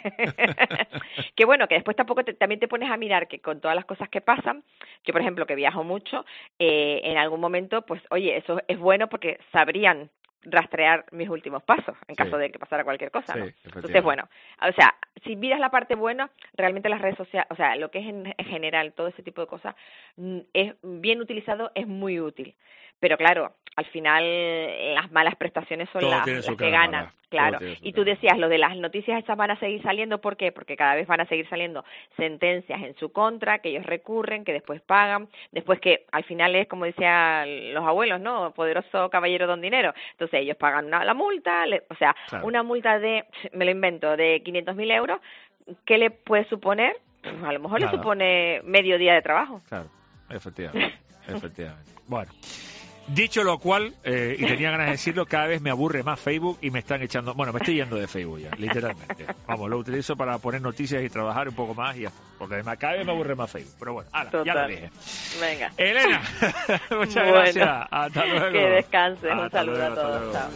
[SPEAKER 21] Que bueno, que después tampoco te, también te pones a mirar que con todas las cosas que pasan, yo por ejemplo que viajo mucho, eh, en algún momento, pues oye, eso es bueno porque sabrían rastrear mis últimos pasos en caso
[SPEAKER 2] Sí.
[SPEAKER 21] de que pasara cualquier cosa,
[SPEAKER 2] Sí,
[SPEAKER 21] ¿no?
[SPEAKER 2] efectivamente.
[SPEAKER 21] Entonces, bueno, o sea, si miras la parte buena, realmente las redes sociales, o sea, lo que es en, en general, todo ese tipo de cosas, mm, es bien utilizado, es muy útil. Pero claro, al final las malas prestaciones son
[SPEAKER 2] Todo
[SPEAKER 21] las,
[SPEAKER 2] tiene su
[SPEAKER 21] las que
[SPEAKER 2] cara
[SPEAKER 21] ganan,
[SPEAKER 2] mala,
[SPEAKER 21] claro.
[SPEAKER 2] todo tiene su
[SPEAKER 21] Y tú decías, lo de las noticias estas van a seguir saliendo, ¿por qué? Porque cada vez van a seguir saliendo sentencias en su contra, que ellos recurren, que después pagan, después que al final es como decían los abuelos, ¿no? Poderoso caballero don dinero. Entonces ellos pagan una, la multa, le- o sea,
[SPEAKER 2] Claro.
[SPEAKER 21] una multa de, me lo invento, de quinientos mil euros, ¿qué le puede suponer? Pues a lo mejor
[SPEAKER 2] Nada.
[SPEAKER 21] le supone medio día de trabajo.
[SPEAKER 2] Claro, efectivamente. efectivamente. Bueno. Dicho lo cual, eh, y tenía ganas de decirlo, cada vez me aburre más Facebook y me están echando... Bueno, me estoy yendo de Facebook ya, literalmente. Vamos, lo utilizo para poner noticias y trabajar un poco más y ya está. Porque además cada vez me aburre más Facebook. Pero bueno, ala, ya lo dije.
[SPEAKER 21] Venga.
[SPEAKER 2] Elena, muchas
[SPEAKER 21] bueno,
[SPEAKER 2] gracias. Hasta luego.
[SPEAKER 21] Que descanses. Un
[SPEAKER 2] hasta
[SPEAKER 21] saludo
[SPEAKER 2] luego,
[SPEAKER 21] a todos.
[SPEAKER 2] luego.
[SPEAKER 21] Chao.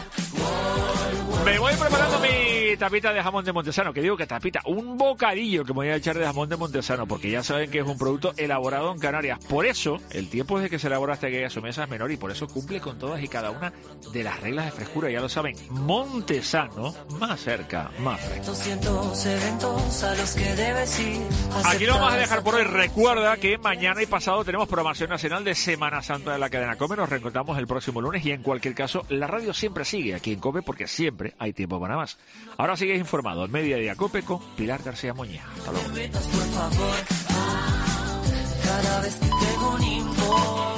[SPEAKER 2] Me voy preparando mi tapita de jamón de Montesano, que digo que tapita, un bocadillo que me voy a echar de jamón de Montesano, porque ya saben que es un producto elaborado en Canarias. Por eso, el tiempo desde que se elabora hasta que llega a su mesa es menor y por eso cumple con todas y cada una de las reglas de frescura. Ya lo saben, Montesano, más cerca, más fresco.
[SPEAKER 20] doscientos eventos a los que debes ir.
[SPEAKER 2] Aquí lo vamos a dejar por hoy. Recuerda que mañana y pasado tenemos programación nacional de Semana Santa de la cadena COPE. Nos reencontramos el próximo lunes y en cualquier caso, la radio siempre sigue aquí en COPE porque siempre hay tiempo para más. Ahora sigues informado en Mediodía COPE con Pilar García Moña. Hasta luego.
[SPEAKER 20] Por favor, cada vez que tengo un impulso.